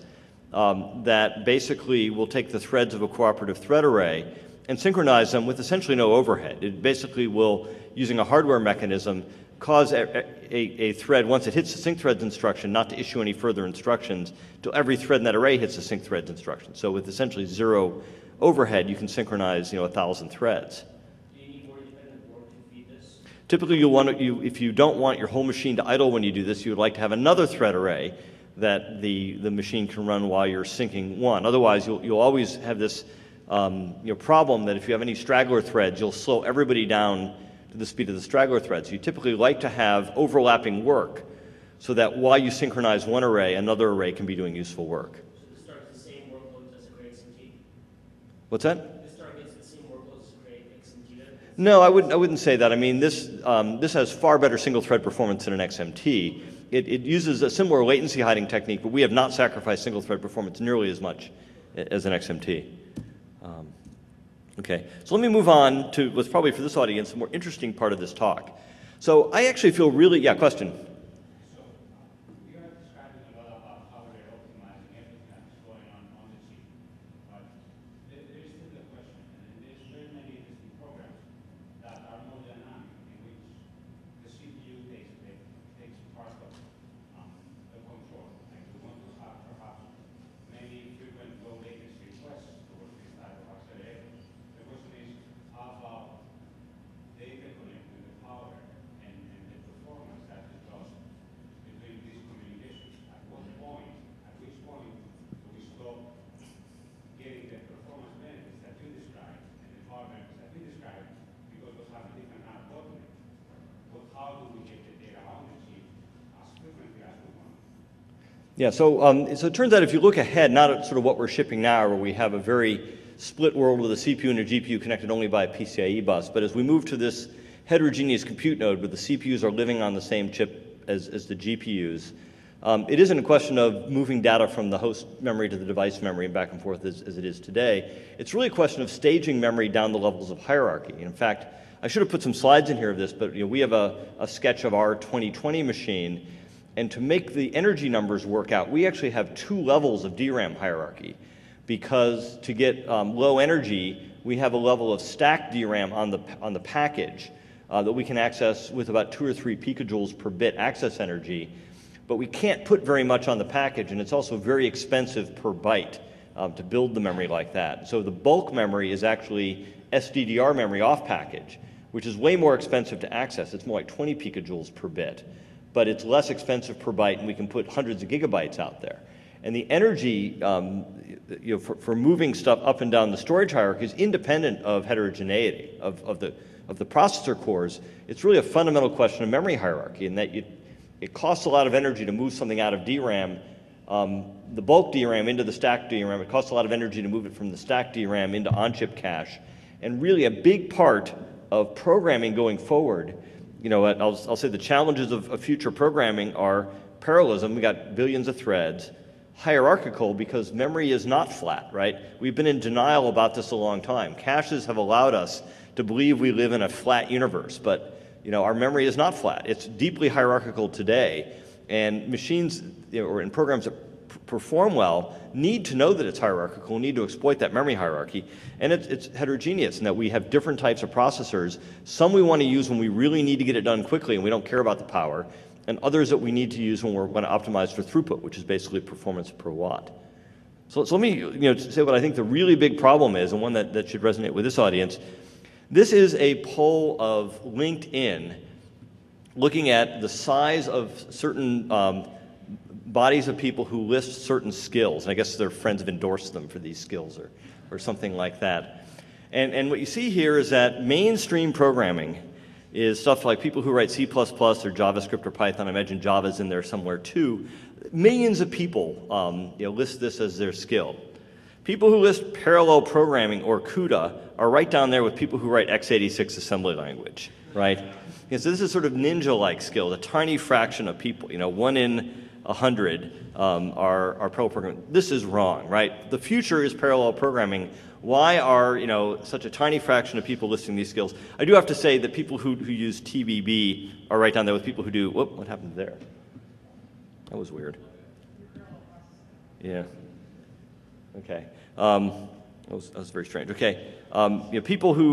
that basically will take the threads of a cooperative thread array and synchronize them with essentially no overhead. It basically will, using a hardware mechanism, cause a thread, once it hits the sync threads instruction, not to issue any further instructions till every thread in that array hits the sync threads instruction. So with essentially zero overhead, you can synchronize 1,000 threads. Do you need more independent work to feed this? Typically, if you don't want your whole machine to idle when you do this, you would like to have another thread array that the machine can run while you're syncing one. Otherwise, you'll always have this problem that if you have any straggler threads, you'll slow everybody down to the speed of the straggler threads. You typically like to have overlapping work so that while you synchronize one array, another array can be doing useful work. So this targets the same workloads as a great XMT? What's that? This targets the same workloads as a great XMT? No, I wouldn't say that. I mean, this has far better single thread performance than an XMT. It uses a similar latency hiding technique, but we have not sacrificed single thread performance nearly as much as an XMT. Okay, so let me move on to what's probably for this audience the more interesting part of this talk. So I actually feel really, question? So you are describing a lot about how we're optimizing everything that's going on the chip. But there is still the question, and there's very many interesting programs that are more dynamic, in which the CPU takes part of the control. Like we want to have perhaps many frequent low latency requests towards this type of accelerator. The question is, how about the interconnect with the power and the performance that is lost between these communications? At which point do we stop getting the performance benefits that you described and the power benefits that you described because we have a different kind of bottleneck? But how do we get the data on the chip as frequently as we want? Yeah, so it turns out if you look ahead, not at sort of what we're shipping now, where we have a very split world with a CPU and a GPU connected only by a PCIe bus, but as we move to this heterogeneous compute node where the CPUs are living on the same chip as the GPUs, it isn't a question of moving data from the host memory to the device memory and back and forth as it is today. It's really a question of staging memory down the levels of hierarchy. In fact, I should have put some slides in here of this, but we have a sketch of our 2020 machine, and to make the energy numbers work out, we actually have 2 levels of DRAM hierarchy. Because to get low energy, we have a level of stacked DRAM on the package that we can access with about 2 or 3 picojoules per bit access energy. But we can't put very much on the package, and it's also very expensive per byte to build the memory like that. So the bulk memory is actually SDDR memory off package, which is way more expensive to access. It's more like 20 picojoules per bit. But it's less expensive per byte, and we can put hundreds of gigabytes out there. And the energy for moving stuff up and down the storage hierarchy is independent of heterogeneity of the processor cores. It's really a fundamental question of memory hierarchy, in that it costs a lot of energy to move something out of DRAM, the bulk DRAM into the stacked DRAM. It costs a lot of energy to move it from the stacked DRAM into on-chip cache. And really a big part of programming going forward, I'll say the challenges of future programming are parallelism. We got billions of threads. Hierarchical, because memory is not flat, right? We've been in denial about this a long time. Caches have allowed us to believe we live in a flat universe, but our memory is not flat. It's deeply hierarchical today, and machines or in programs that perform well need to know that it's hierarchical, need to exploit that memory hierarchy, and it's heterogeneous in that we have different types of processors. Some we want to use when we really need to get it done quickly and we don't care about the power, and others that we need to use when we're going to optimize for throughput, which is basically performance per watt. So let me say what I think the really big problem is, and one that should resonate with this audience. This is a poll of LinkedIn looking at the size of certain bodies of people who list certain skills. And I guess their friends have endorsed them for these skills or something like that. And what you see here is that mainstream programming is stuff like people who write C++ or JavaScript or Python. I imagine Java's in there somewhere too. Millions of people list this as their skill. People who list parallel programming or CUDA are right down there with people who write x86 assembly language, right? And so this is sort of ninja-like skill. A tiny fraction of people, 1 in 100 are parallel programming. This is wrong, right? The future is parallel programming. Why are such a tiny fraction of people listing these skills? I do have to say that people who use TBB are right down there with people who do. Whoop! What happened there? That was weird. Yeah. Okay. That was very strange. Okay. People who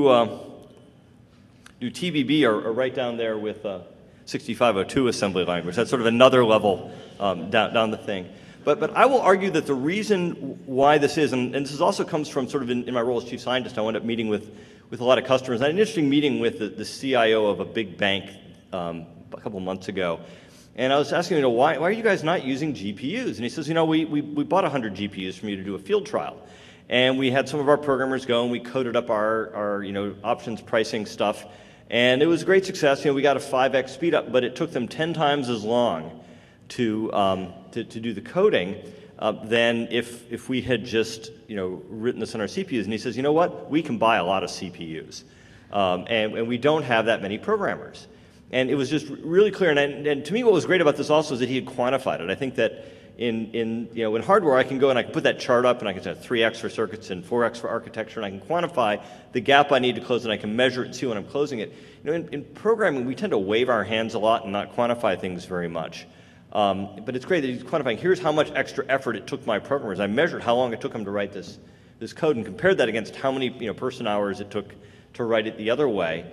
do TBB are right down there with 6502 assembly language. That's sort of another level down the thing. But I will argue that the reason why this is, and this also comes from sort of in my role as chief scientist, I wound up meeting with a lot of customers. I had an interesting meeting with the CIO of a big bank a couple months ago. And I was asking him, why are you guys not using GPUs? And he says, we bought 100 GPUs from you to do a field trial. And we had some of our programmers go and we coded up our options pricing stuff. And it was a great success. We got a 5x speed up, but it took them 10 times as long to do the coding than if we had just written this on our CPUs. And he says, you know what? We can buy a lot of CPUs, and we don't have that many programmers. And it was just really clear. And to me, what was great about this also is that he had quantified it. I think that in hardware, I can go and I can put that chart up, and I can say 3x for circuits and 4x for architecture, and I can quantify the gap I need to close, and I can measure it and see when I'm closing it. In programming, we tend to wave our hands a lot and not quantify things very much. But it's great that he's quantifying, here's how much extra effort it took my programmers. I measured how long it took them to write this code and compared that against how many person hours it took to write it the other way.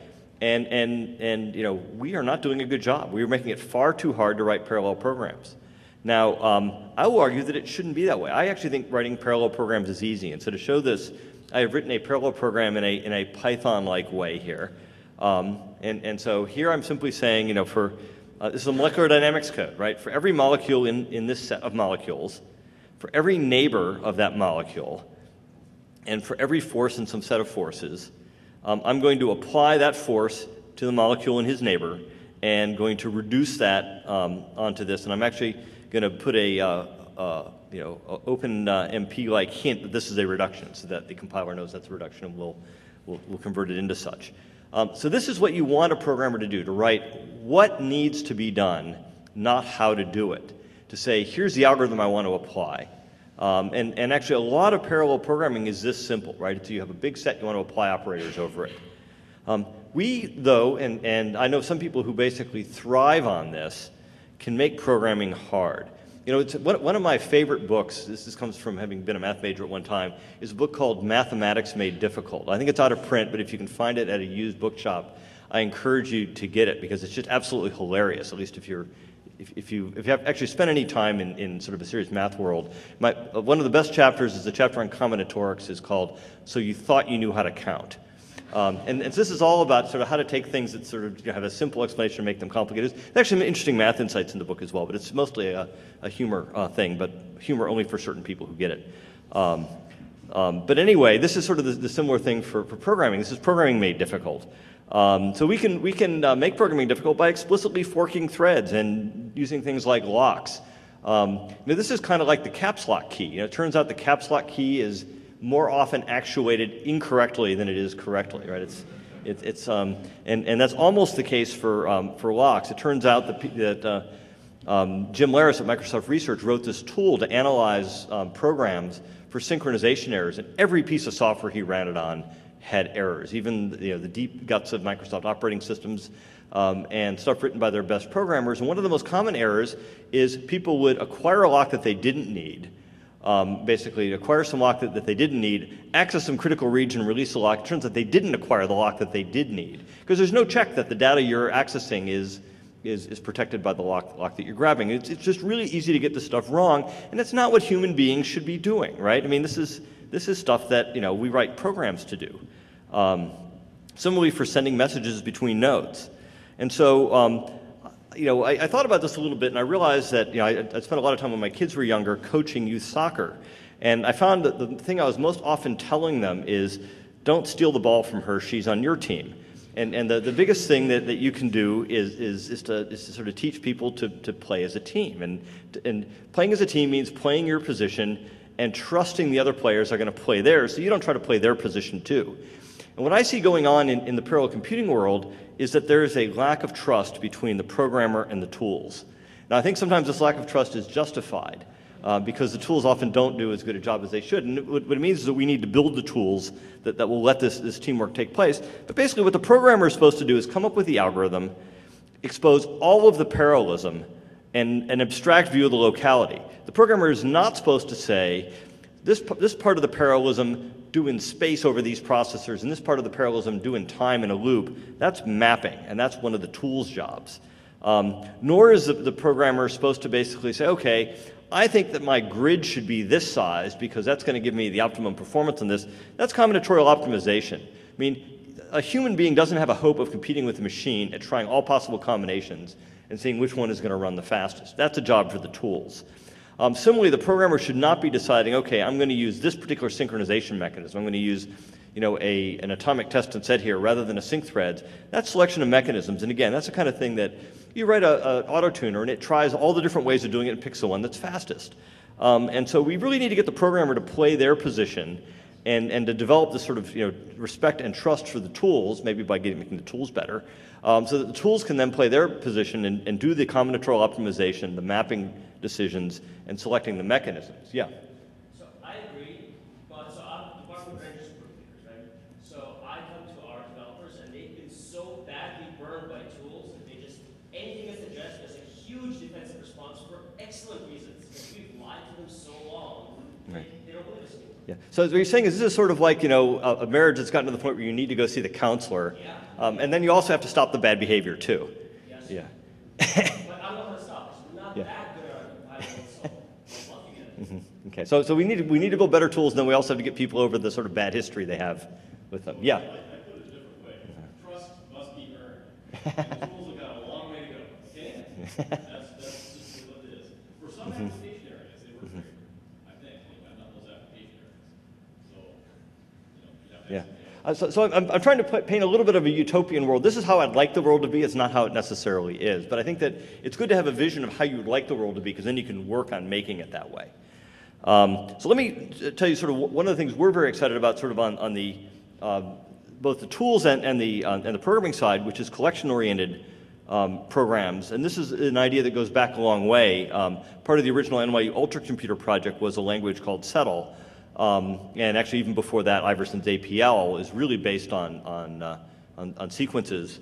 And we are not doing a good job. We are making it far too hard to write parallel programs. Now, I will argue that it shouldn't be that way. I actually think writing parallel programs is easy. And so to show this, I have written a parallel program in a Python-like way here. And so here I'm simply saying, this is a molecular dynamics code, right? For every molecule in this set of molecules, for every neighbor of that molecule, and for every force in some set of forces, I'm going to apply that force to the molecule and his neighbor and going to reduce that onto this. And I'm actually going to put a open MP-like hint that this is a reduction so that the compiler knows that's a reduction and we'll convert it into such. So this is what you want a programmer to do, to write what needs to be done, not how to do it. To say, here's the algorithm I want to apply. And actually, a lot of parallel programming is this simple, right? So you have a big set, you want to apply operators over it. We, though, and I know some people who basically thrive on this, can make programming hard. It's one of my favorite books, this comes from having been a math major at one time, is a book called Mathematics Made Difficult. I think it's out of print, but if you can find it at a used bookshop, I encourage you to get it because it's just absolutely hilarious, at least if you have actually spent any time in sort of a serious math world. One of the best chapters is the chapter on combinatorics is called So You Thought You Knew How to Count. And this is all about sort of how to take things that sort of have a simple explanation and make them complicated. There's actually some interesting math insights in the book as well, but it's mostly a humor thing, but humor only for certain people who get it. But anyway, this is sort of the similar thing for programming. This is programming made difficult. So we can make programming difficult by explicitly forking threads and using things like locks. This is kind of like the caps lock key. It turns out the caps lock key is more often actuated incorrectly than it is correctly, right? And that's almost the case for locks. It turns out that Jim Larris at Microsoft Research wrote this tool to analyze programs for synchronization errors, and every piece of software he ran it on had errors. Even the deep guts of Microsoft operating systems and stuff written by their best programmers. And one of the most common errors is people would acquire a lock that they didn't need. Basically acquire some lock that they didn't need, access some critical region, release a lock. It turns out they didn't acquire the lock that they did need because there's no check that the data you're accessing is is protected by the lock that you're grabbing. It's just really easy to get this stuff wrong, and it's not what human beings should be doing, right? I mean, this is stuff that we write programs to do. Similarly for sending messages between nodes. And so, I thought about this a little bit, and I realized that I spent a lot of time when my kids were younger coaching youth soccer, and I found that the thing I was most often telling them is, don't steal the ball from her, she's on your team. And the biggest thing that you can do is to sort of teach people to play as a team. And playing as a team means playing your position and trusting the other players are going to play theirs, so you don't try to play their position too. And what I see going on in the parallel computing world is that there is a lack of trust between the programmer and the tools. Now, I think sometimes this lack of trust is justified because the tools often don't do as good a job as they should. And what it means is that we need to build the tools that will let this teamwork take place. But basically what the programmer is supposed to do is come up with the algorithm, expose all of the parallelism, and an abstract view of the locality. The programmer is not supposed to say, this part of the parallelism do in space over these processors, and this part of the parallelism do in time in a loop. That's mapping, and that's one of the tool's jobs. Nor is the programmer supposed to basically say, okay, I think that my grid should be this size because that's going to give me the optimum performance on this. That's combinatorial optimization. I mean, a human being doesn't have a hope of competing with a machine at trying all possible combinations and seeing which one is going to run the fastest. That's a job for the tools. Similarly, the programmer should not be deciding, okay, I'm going to use this particular synchronization mechanism. I'm going to use an atomic test and set here rather than a sync threads. That's selection of mechanisms. And again, that's the kind of thing that you write an auto-tuner and it tries all the different ways of doing it and picks the one that's fastest. And so we really need to get the programmer to play their position and to develop this sort of respect and trust for the tools, maybe by making the tools better, so that the tools can then play their position and do the combinatorial optimization, the mapping decisions, and selecting the mechanisms. Yeah. So I agree, but so I'm the department of energy supercomputers, right? So I come to our developers and they've been so badly burned by tools that they just, anything that's suggested is a huge defensive response for excellent reasons. Because we've lied to them so long, Right. they don't believe us anymore. Yeah. So what you're saying is this is sort of like, a marriage that's gotten to the point where you need to go see the counselor. Yeah. And then you also have to stop the bad behavior too. Yes. Yeah. But I'm not going to stop. It's not Yeah. that good at it, so I'm lucky at it. Okay. So we need to build better tools, and then we also have to get people over the sort of bad history they have with them. Yeah. I put it a different way. Trust must be earned. And the tools have got a long way to go. Okay? That's just what it is. For some application areas, they work great. I think. I'm not those application areas. So, you have to Yeah. So I'm trying to paint a little bit of a utopian world. This is how I'd like the world to be. It's not how it necessarily is. But I think that it's good to have a vision of how you'd like the world to be, because then you can work on making it that way. So let me tell you sort of one of the things we're very excited about sort of on the both the tools and the programming side, which is collection-oriented programs. And this is an idea that goes back a long way. Part of the original NYU Ultracomputer project was a language called Settle. And actually, even before that, Iverson's APL is really based on sequences.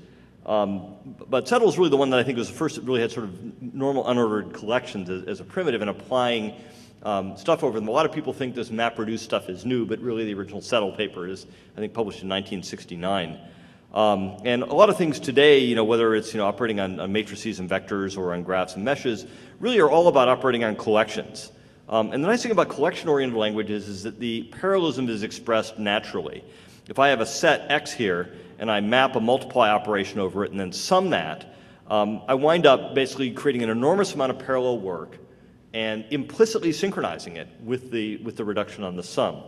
But Settle is really the one that I think was the first that really had sort of normal unordered collections as a primitive and applying stuff over them. A lot of people think this MapReduce stuff is new, but really the original Settle paper is, I think, published in 1969. And a lot of things today, whether it's operating on matrices and vectors or on graphs and meshes, really are all about operating on collections. And the nice thing about collection-oriented languages is that the parallelism is expressed naturally. If I have a set X here and I map a multiply operation over it and then sum that, I wind up basically creating an enormous amount of parallel work and implicitly synchronizing it with the reduction on the sum.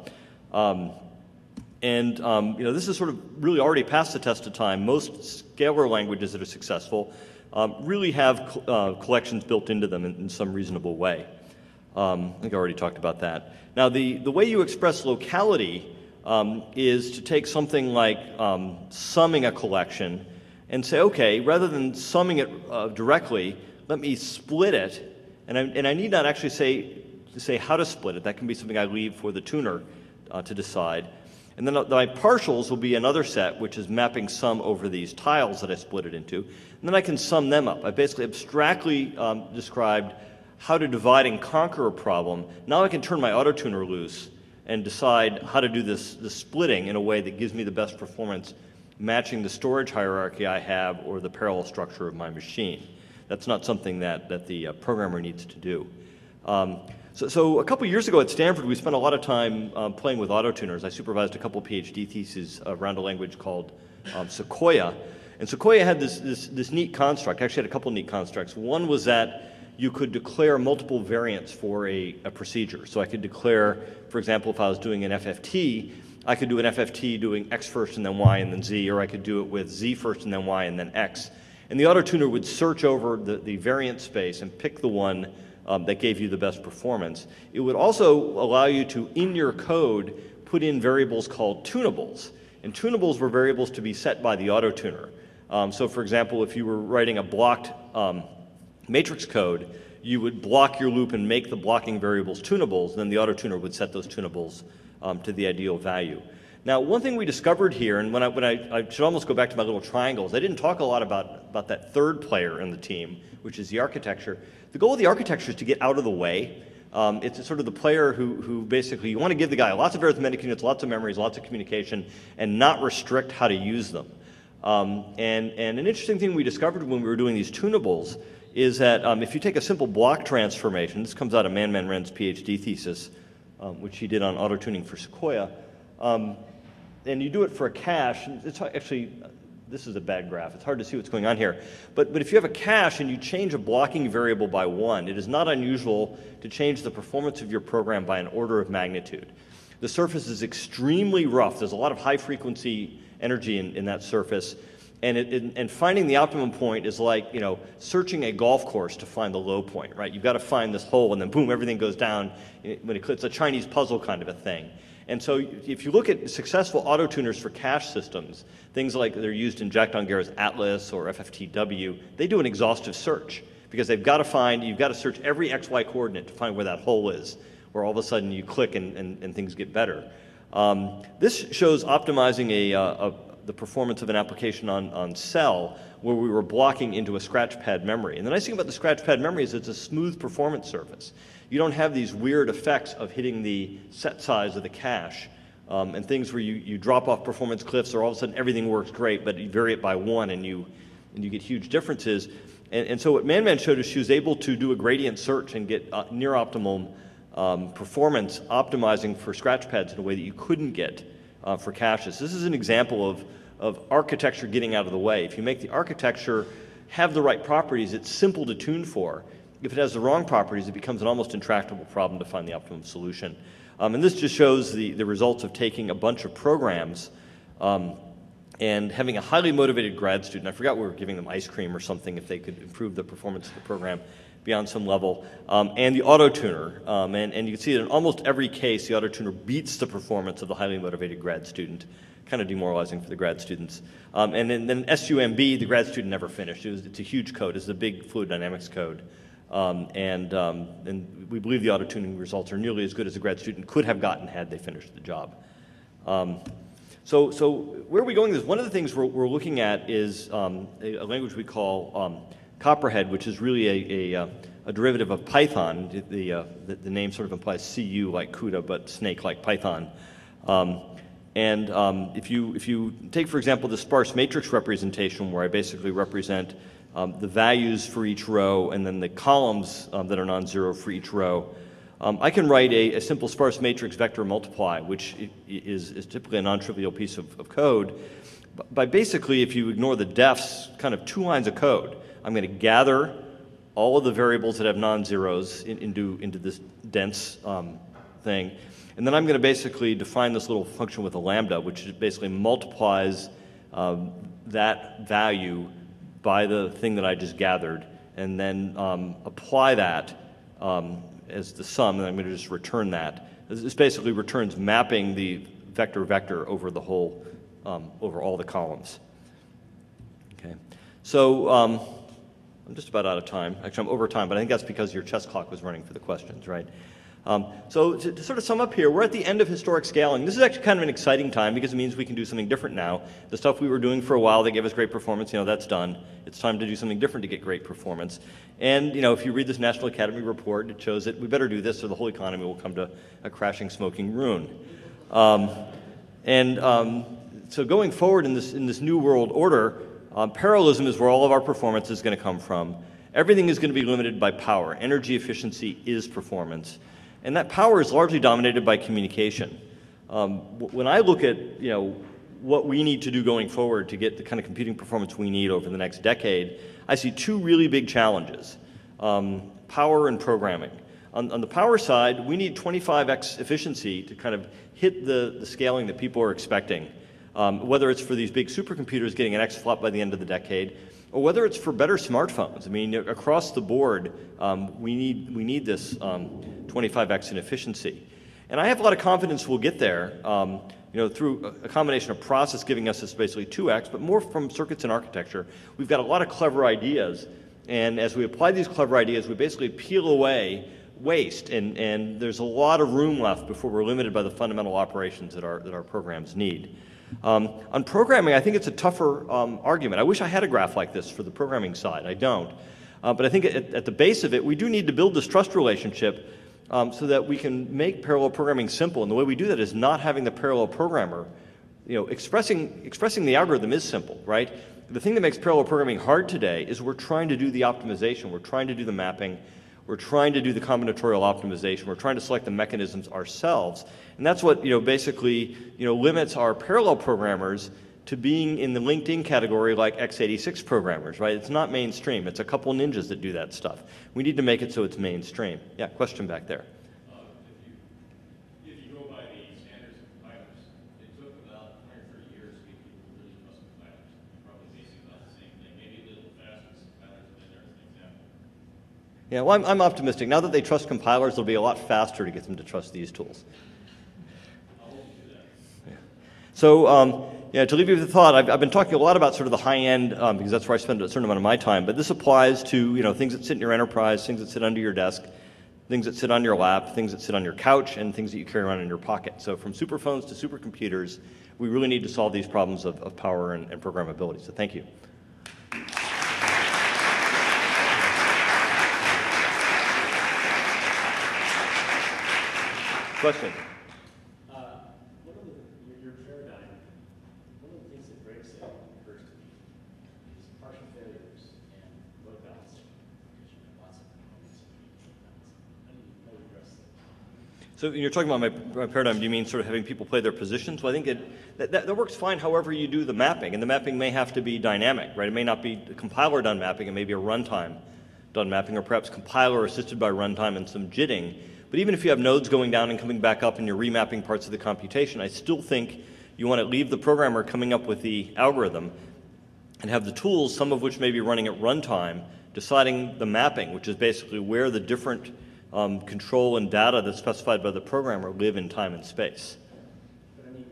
This is sort of really already past the test of time. Most scalar languages that are successful really have collections built into them in some reasonable way. I think I already talked about that. Now, the way you express locality is to take something like summing a collection and say, okay, rather than summing it directly, let me split it. And I need not actually say how to split it. That can be something I leave for the tuner to decide. And then my partials will be another set, which is mapping sum over these tiles that I split it into. And then I can sum them up. I basically abstractly described how to divide and conquer a problem. Now I can turn my auto-tuner loose and decide how to do this splitting in a way that gives me the best performance, matching the storage hierarchy I have or the parallel structure of my machine. That's not something that the programmer needs to do. So a couple years ago at Stanford, we spent a lot of time playing with autotuners. I supervised a couple PhD theses around a language called Sequoia. And Sequoia had this neat construct, actually had a couple neat constructs. One was that you could declare multiple variants for a procedure. So I could declare, for example, if I was doing an FFT, I could do an FFT doing X first and then Y and then Z, or I could do it with Z first and then Y and then X. And the autotuner would search over the variant space and pick the one that gave you the best performance. It would also allow you to, in your code, put in variables called tunables. And tunables were variables to be set by the autotuner. So for example, if you were writing a blocked matrix code, you would block your loop and make the blocking variables tunables, and then the autotuner would set those tunables to the ideal value. Now, one thing we discovered here, and when I should almost go back to my little triangles, I didn't talk a lot about that third player in the team, which is the architecture. The goal of the architecture is to get out of the way. It's sort of the player who basically, you want to give the guy lots of arithmetic units, lots of memories, lots of communication, and not restrict how to use them. And an interesting thing we discovered when we were doing these tunables is that if you take a simple block transformation, this comes out of Man Ren's PhD thesis, which he did on autotuning for Sequoia, and you do it for a cache, it's actually, this is a bad graph, it's hard to see what's going on here, but if you have a cache and you change a blocking variable by 1, it is not unusual to change the performance of your program by an order of magnitude. The surface is extremely rough, there's a lot of high frequency energy in that surface, and finding the optimum point is like, searching a golf course to find the low point, right? You've got to find this hole, and then boom, everything goes down. It's a Chinese puzzle kind of a thing. And so if you look at successful autotuners for cache systems, things like they're used in Jack Dongar's Atlas or FFTW, they do an exhaustive search because you've got to search every XY coordinate to find where that hole is, where all of a sudden you click and things get better. This shows optimizing the performance of an application on Cell where we were blocking into a scratchpad memory. And the nice thing about the scratchpad memory is it's a smooth performance surface. You don't have these weird effects of hitting the set size of the cache and things where you drop off performance cliffs or all of a sudden everything works great, but you vary it by 1 and you get huge differences. And so what Man showed us, she was able to do a gradient search and get near optimal performance optimizing for scratchpads in a way that you couldn't get for caches. This is an example of architecture getting out of the way. If you make the architecture have the right properties, it's simple to tune for. If it has the wrong properties, it becomes an almost intractable problem to find the optimum solution. And this just shows the results of taking a bunch of programs and having a highly motivated grad student. I forgot we were giving them ice cream or something if they could improve the performance of the program beyond some level, and the autotuner. And you can see that in almost every case, the autotuner beats the performance of the highly motivated grad student, kind of demoralizing for the grad students. And then SUMB, the grad student never finished. It's a huge code. It's a big fluid dynamics code. And we believe the autotuning results are nearly as good as the grad student could have gotten had they finished the job. So where are we going with this? One of the things we're looking at is a language we call Copperhead, which is really a derivative of Python. The name sort of implies CU like CUDA, but snake like Python. If you take, for example, the sparse matrix representation, where I basically represent the values for each row and then the columns that are non-zero for each row, I can write a simple sparse matrix vector multiply, which is typically a non-trivial piece of code. By basically, if you ignore the defs, kind of 2 lines of code, I'm going to gather all of the variables that have non-zeros into this dense thing, and then I'm going to basically define this little function with a lambda, which basically multiplies that value by the thing that I just gathered, and then apply that as the sum, and I'm going to just return that. This basically returns mapping the vector over the whole, over all the columns. Okay, so I'm just about out of time. Actually, I'm over time, but I think that's because your chess clock was running for the questions, right? So to sort of sum up here, we're at the end of historic scaling. This is actually kind of an exciting time because it means we can do something different now. The stuff we were doing for a while that gave us great performance, that's done. It's time to do something different to get great performance. And, if you read this National Academy report, it shows that we better do this or the whole economy will come to a crashing, smoking ruin. So going forward in this new world order, parallelism is where all of our performance is going to come from. everything is going to be limited by power. Energy efficiency is performance. And that power is largely dominated by communication. When I look at, what we need to do going forward to get the kind of computing performance we need over the next decade, I see two really big challenges, power and programming. On the power side, we need 25x efficiency to kind of hit the scaling that people are expecting, whether it's for these big supercomputers getting an exaflop by the end of the decade, or whether it's for better smartphones. I mean, across the board, we need this 25x in efficiency. And I have a lot of confidence we'll get there, through a combination of process giving us this basically 2x, but more from circuits and architecture. We've got a lot of clever ideas, and as we apply these clever ideas, we basically peel away waste, and there's a lot of room left before we're limited by the fundamental operations that our programs need. On programming, I think it's a tougher argument. I wish I had a graph like this for the programming side. I don't. But I think at the base of it, we do need to build this trust relationship so that we can make parallel programming simple. And the way we do that is not having the parallel programmer, expressing the algorithm is simple, right? The thing that makes parallel programming hard today is we're trying to do the optimization, we're trying to do the mapping, we're trying to do the combinatorial optimization, we're trying to select the mechanisms ourselves. And that's what, basically, limits our parallel programmers to being in the LinkedIn category like x86 programmers, right? It's not mainstream. It's a couple ninjas that do that stuff. We need to make it so it's mainstream. Yeah, question back there. If you go by the standards of compilers, it took about 20 or 30 years to get people to really trust compilers. Probably basically about the same thing, maybe a little faster as compilers have been there as an example. Yeah, well, I'm optimistic. Now that they trust compilers, it'll be a lot faster to get them to trust these tools. So, to leave you with a thought, I've been talking a lot about sort of the high end because that's where I spend a certain amount of my time. But this applies to things that sit in your enterprise, things that sit under your desk, things that sit on your lap, things that sit on your couch, and things that you carry around in your pocket. So, from superphones to supercomputers, we really need to solve these problems of power and programmability. So, thank you. Question. Your paradigm, one of the things that breaks it occurs to me is partial failures and load balancing, because you have lots of components and how do you address that? So you're talking about my paradigm, do you mean sort of having people play their positions? Well, I think that works fine however you do the mapping, and the mapping may have to be dynamic, right? It may not be a compiler-done mapping, it may be a runtime done mapping, or perhaps compiler assisted by runtime and some JITting. But even if you have nodes going down and coming back up and you're remapping parts of the computation, I still think you want to leave the programmer coming up with the algorithm and have the tools, some of which may be running at runtime, deciding the mapping, which is basically where the different control and data that's specified by the programmer live in time and space. But I mean,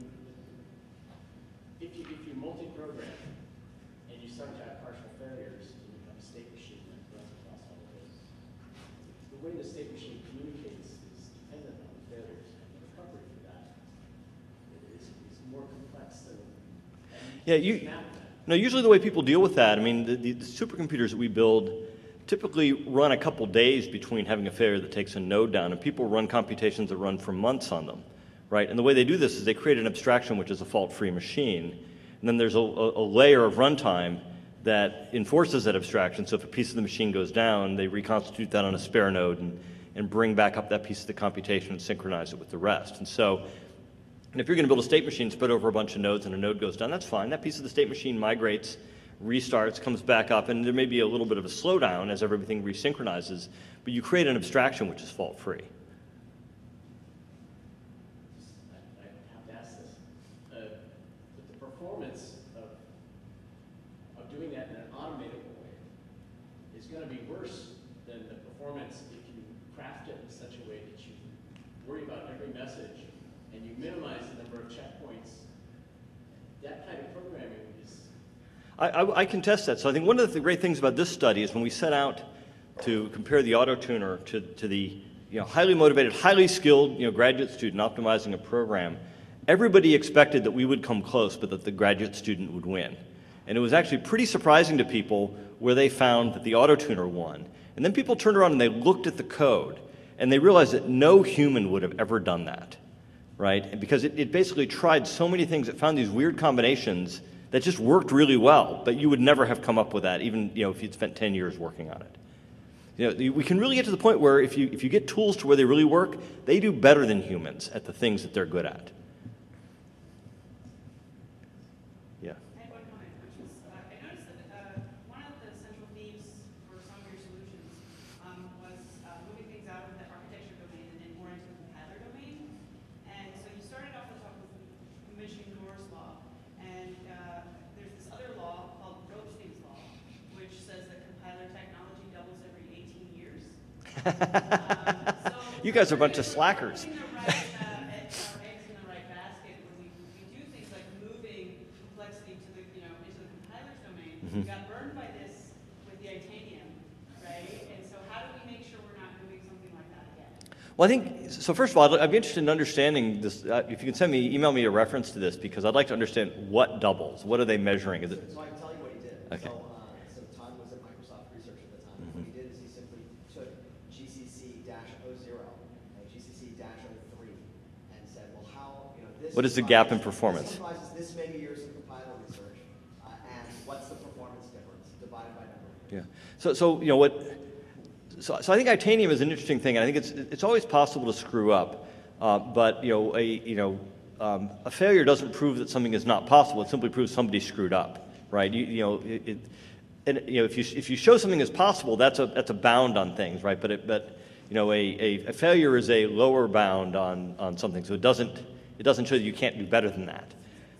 if you multi-program and you start to have partial failures, you have a state machine that runs across all of those. The way the state machine communicates is dependent on the failures, and the recovery for that is more complex than usually the way people deal with that, I mean, the supercomputers that we build typically run a couple days between having a failure that takes a node down, and people run computations that run for months on them, right? And the way they do this is they create an abstraction, which is a fault-free machine, and then there's a layer of runtime that enforces that abstraction. So if a piece of the machine goes down, they reconstitute that on a spare node and bring back up that piece of the computation and synchronize it with the rest. And so, if you're going to build a state machine spread over a bunch of nodes and a node goes down, that's fine. That piece of the state machine migrates, restarts, comes back up, and there may be a little bit of a slowdown as everything resynchronizes, but you create an abstraction which is fault-free. I have to ask this. But the performance of doing that in an automatable way is going to be worse than the performance if you craft it in such a way that you worry about every message and you minimize the number of checkpoints. That kind of programming is... I contest that. So I think one of the great things about this study is when we set out to compare the auto-tuner to the highly motivated, highly skilled graduate student optimizing a program, everybody expected that we would come close, but that the graduate student would win. And it was actually pretty surprising to people where they found that the auto-tuner won. And then people turned around and they looked at the code, and they realized that no human would have ever done that, right? And because it basically tried so many things, it found these weird combinations that just worked really well, but you would never have come up with that, even if you'd spent 10 years working on it. We can really get to the point where if you get tools to where they really work, they do better than humans at the things that they're good at. Yeah. I had one comment, which was, I noticed that one of the central themes for some of your solutions was moving things out of the architecture domain and then more into the compiler domain. And so you started off the talk with mentioning Moore's law, and there's this other law called Ropstein's law, which says that compiler technology doubles every 18 years. You guys are a bunch of slackers. Putting the right, our eggs in the right basket when we do things like moving complexity to the, into the compiler's domain. We got burned by this with the Itanium, right? And so how do we make sure we're not doing something like that again? Well, I think, so first of all, I'd be interested in understanding this. If you can email me a reference to this, because I'd like to understand what doubles. What are they measuring? Is it? So I can tell you what he did. Okay. So Todd was at Microsoft Research at the time. What he did is he simply took GCC-00 and GCC-03 and said, well, how, this... What is the gap in performance? This summarizes this many years of compiler research, and what's the performance difference divided by number of years. Yeah. So I think Itanium is an interesting thing, and I think it's always possible to screw up, but a failure doesn't prove that something is not possible. It simply proves somebody screwed up, right? If you show something is possible, that's a bound on things, right? But a failure is a lower bound on something, so it doesn't show that you can't do better than that.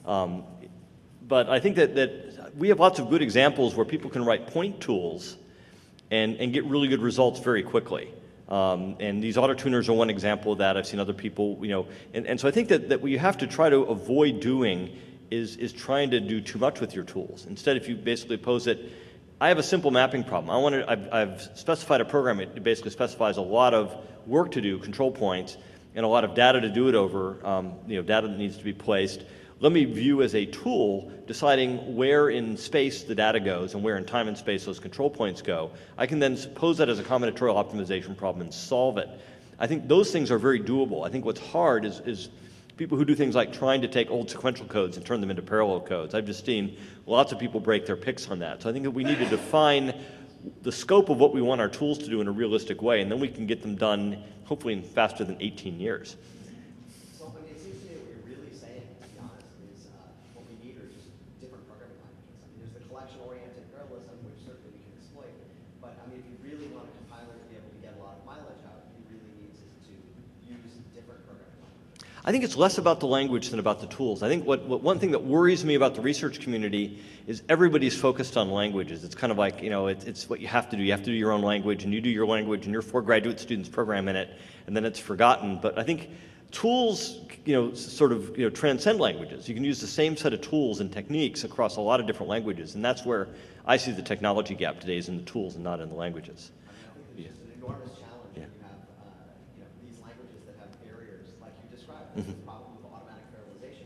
But I think that we have lots of good examples where people can write point tools and get really good results very quickly. And these auto-tuners are one example of that. I've seen other people, and so I think that what you have to try to avoid doing is trying to do too much with your tools. Instead, if you basically pose it, I have a simple mapping problem. I've specified a program. It basically specifies a lot of work to do, control points, and a lot of data to do it over, data that needs to be placed. Let me view as a tool deciding where in space the data goes and where in time and space those control points go. I can then pose that as a combinatorial optimization problem and solve it. I think those things are very doable. I think what's hard is people who do things like trying to take old sequential codes and turn them into parallel codes. I've just seen lots of people break their picks on that. So I think that we need to define the scope of what we want our tools to do in a realistic way, and then we can get them done hopefully in faster than 18 years. So it seems to me what you're really saying, to be honest, is what we need are just different programming languages. There's the collection-oriented parallelism, which certainly we can exploit. But if you really want a compiler to be able to get a lot of mileage out, you really need to use different programming languages. I think it's less about the language than about the tools. I think one thing that worries me about the research community is everybody's focused on languages. It's kind of like, it's what you have to do. You have to do your own language, and you do your language, and your 4 graduate students program in it, and then it's forgotten. But I think tools, transcend languages. You can use the same set of tools and techniques across a lot of different languages, and that's where I see the technology gap today is in the tools and not in the languages. I think it's just an enormous challenge when you have these languages that have barriers, like you described. The problem with automatic parallelization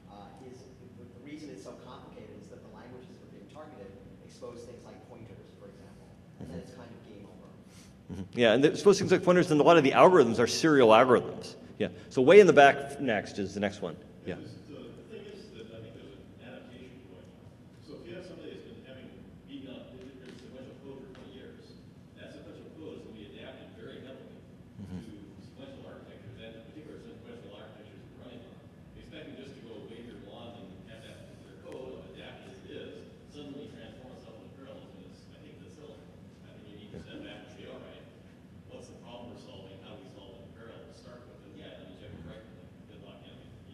is the reason it's so complicated is that the languages that are being targeted expose things like pointers, for example, and then it's kind of game over. Yeah, and suppose things like pointers, and a lot of the algorithms are serial algorithms. Yeah. So way in the back next is the next one. Yeah. The thing is that I think there's an adaptation going on. So if you have somebody that's been beaten up sequential code for 20 years, that sequential code is going to be adapted very heavily to sequential architectures, and in particular sequential architectures you're running on. Expecting just to go wave your wand and have that particular code adapted as it is, suddenly transform itself into parallelism is, I think, that's silly. I think you need to step back and say, all right, what's the problem we're solving? How do we solve it in parallel to start with? And yeah, let me check it right. Good luck,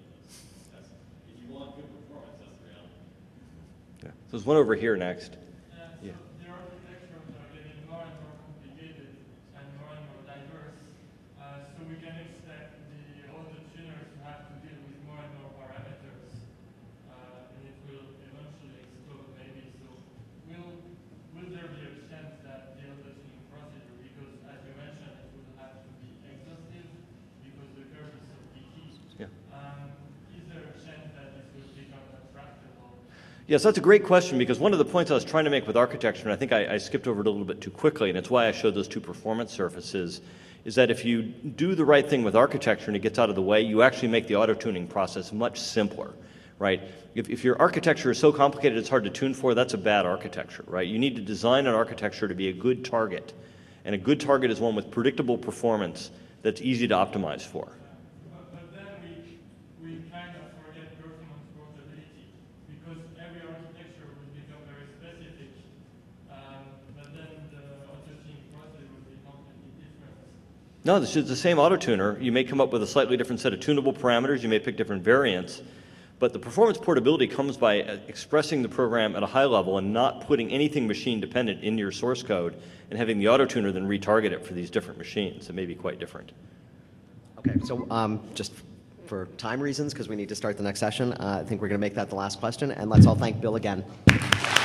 that's, if you want good performance, that's the reality. Yeah. So there's one over here next. So the architectures are getting more and more complicated and more diverse. So we can expect the auto-tuners to have to deal with more and more parameters, and it will eventually explode maybe. So will there be a chance that the auto-tuning procedure, because as you mentioned, it will have to be exhaustive because the curve is so picky. Yeah. Is there a chance that this will become abstractable? Yes, that's a great question, because one of the points I was trying to make with architecture, and I think I skipped over it a little bit too quickly, and it's why I showed those 2 performance surfaces, is that if you do the right thing with architecture and it gets out of the way, you actually make the auto-tuning process much simpler, right? If your architecture is so complicated it's hard to tune for, that's a bad architecture, right? You need to design an architecture to be a good target. And a good target is one with predictable performance that's easy to optimize for. But then we kind of forget performance portability because every architecture will become very specific, but then the auto-tuning process will be completely different. No, this is the same auto-tuner. You may come up with a slightly different set of tunable parameters. You may pick different variants. But the performance portability comes by expressing the program at a high level and not putting anything machine dependent in your source code and having the auto-tuner then retarget it for these different machines. It may be quite different. Okay, so just for time reasons, because we need to start the next session, I think we're going to make that the last question, and let's all thank Bill again.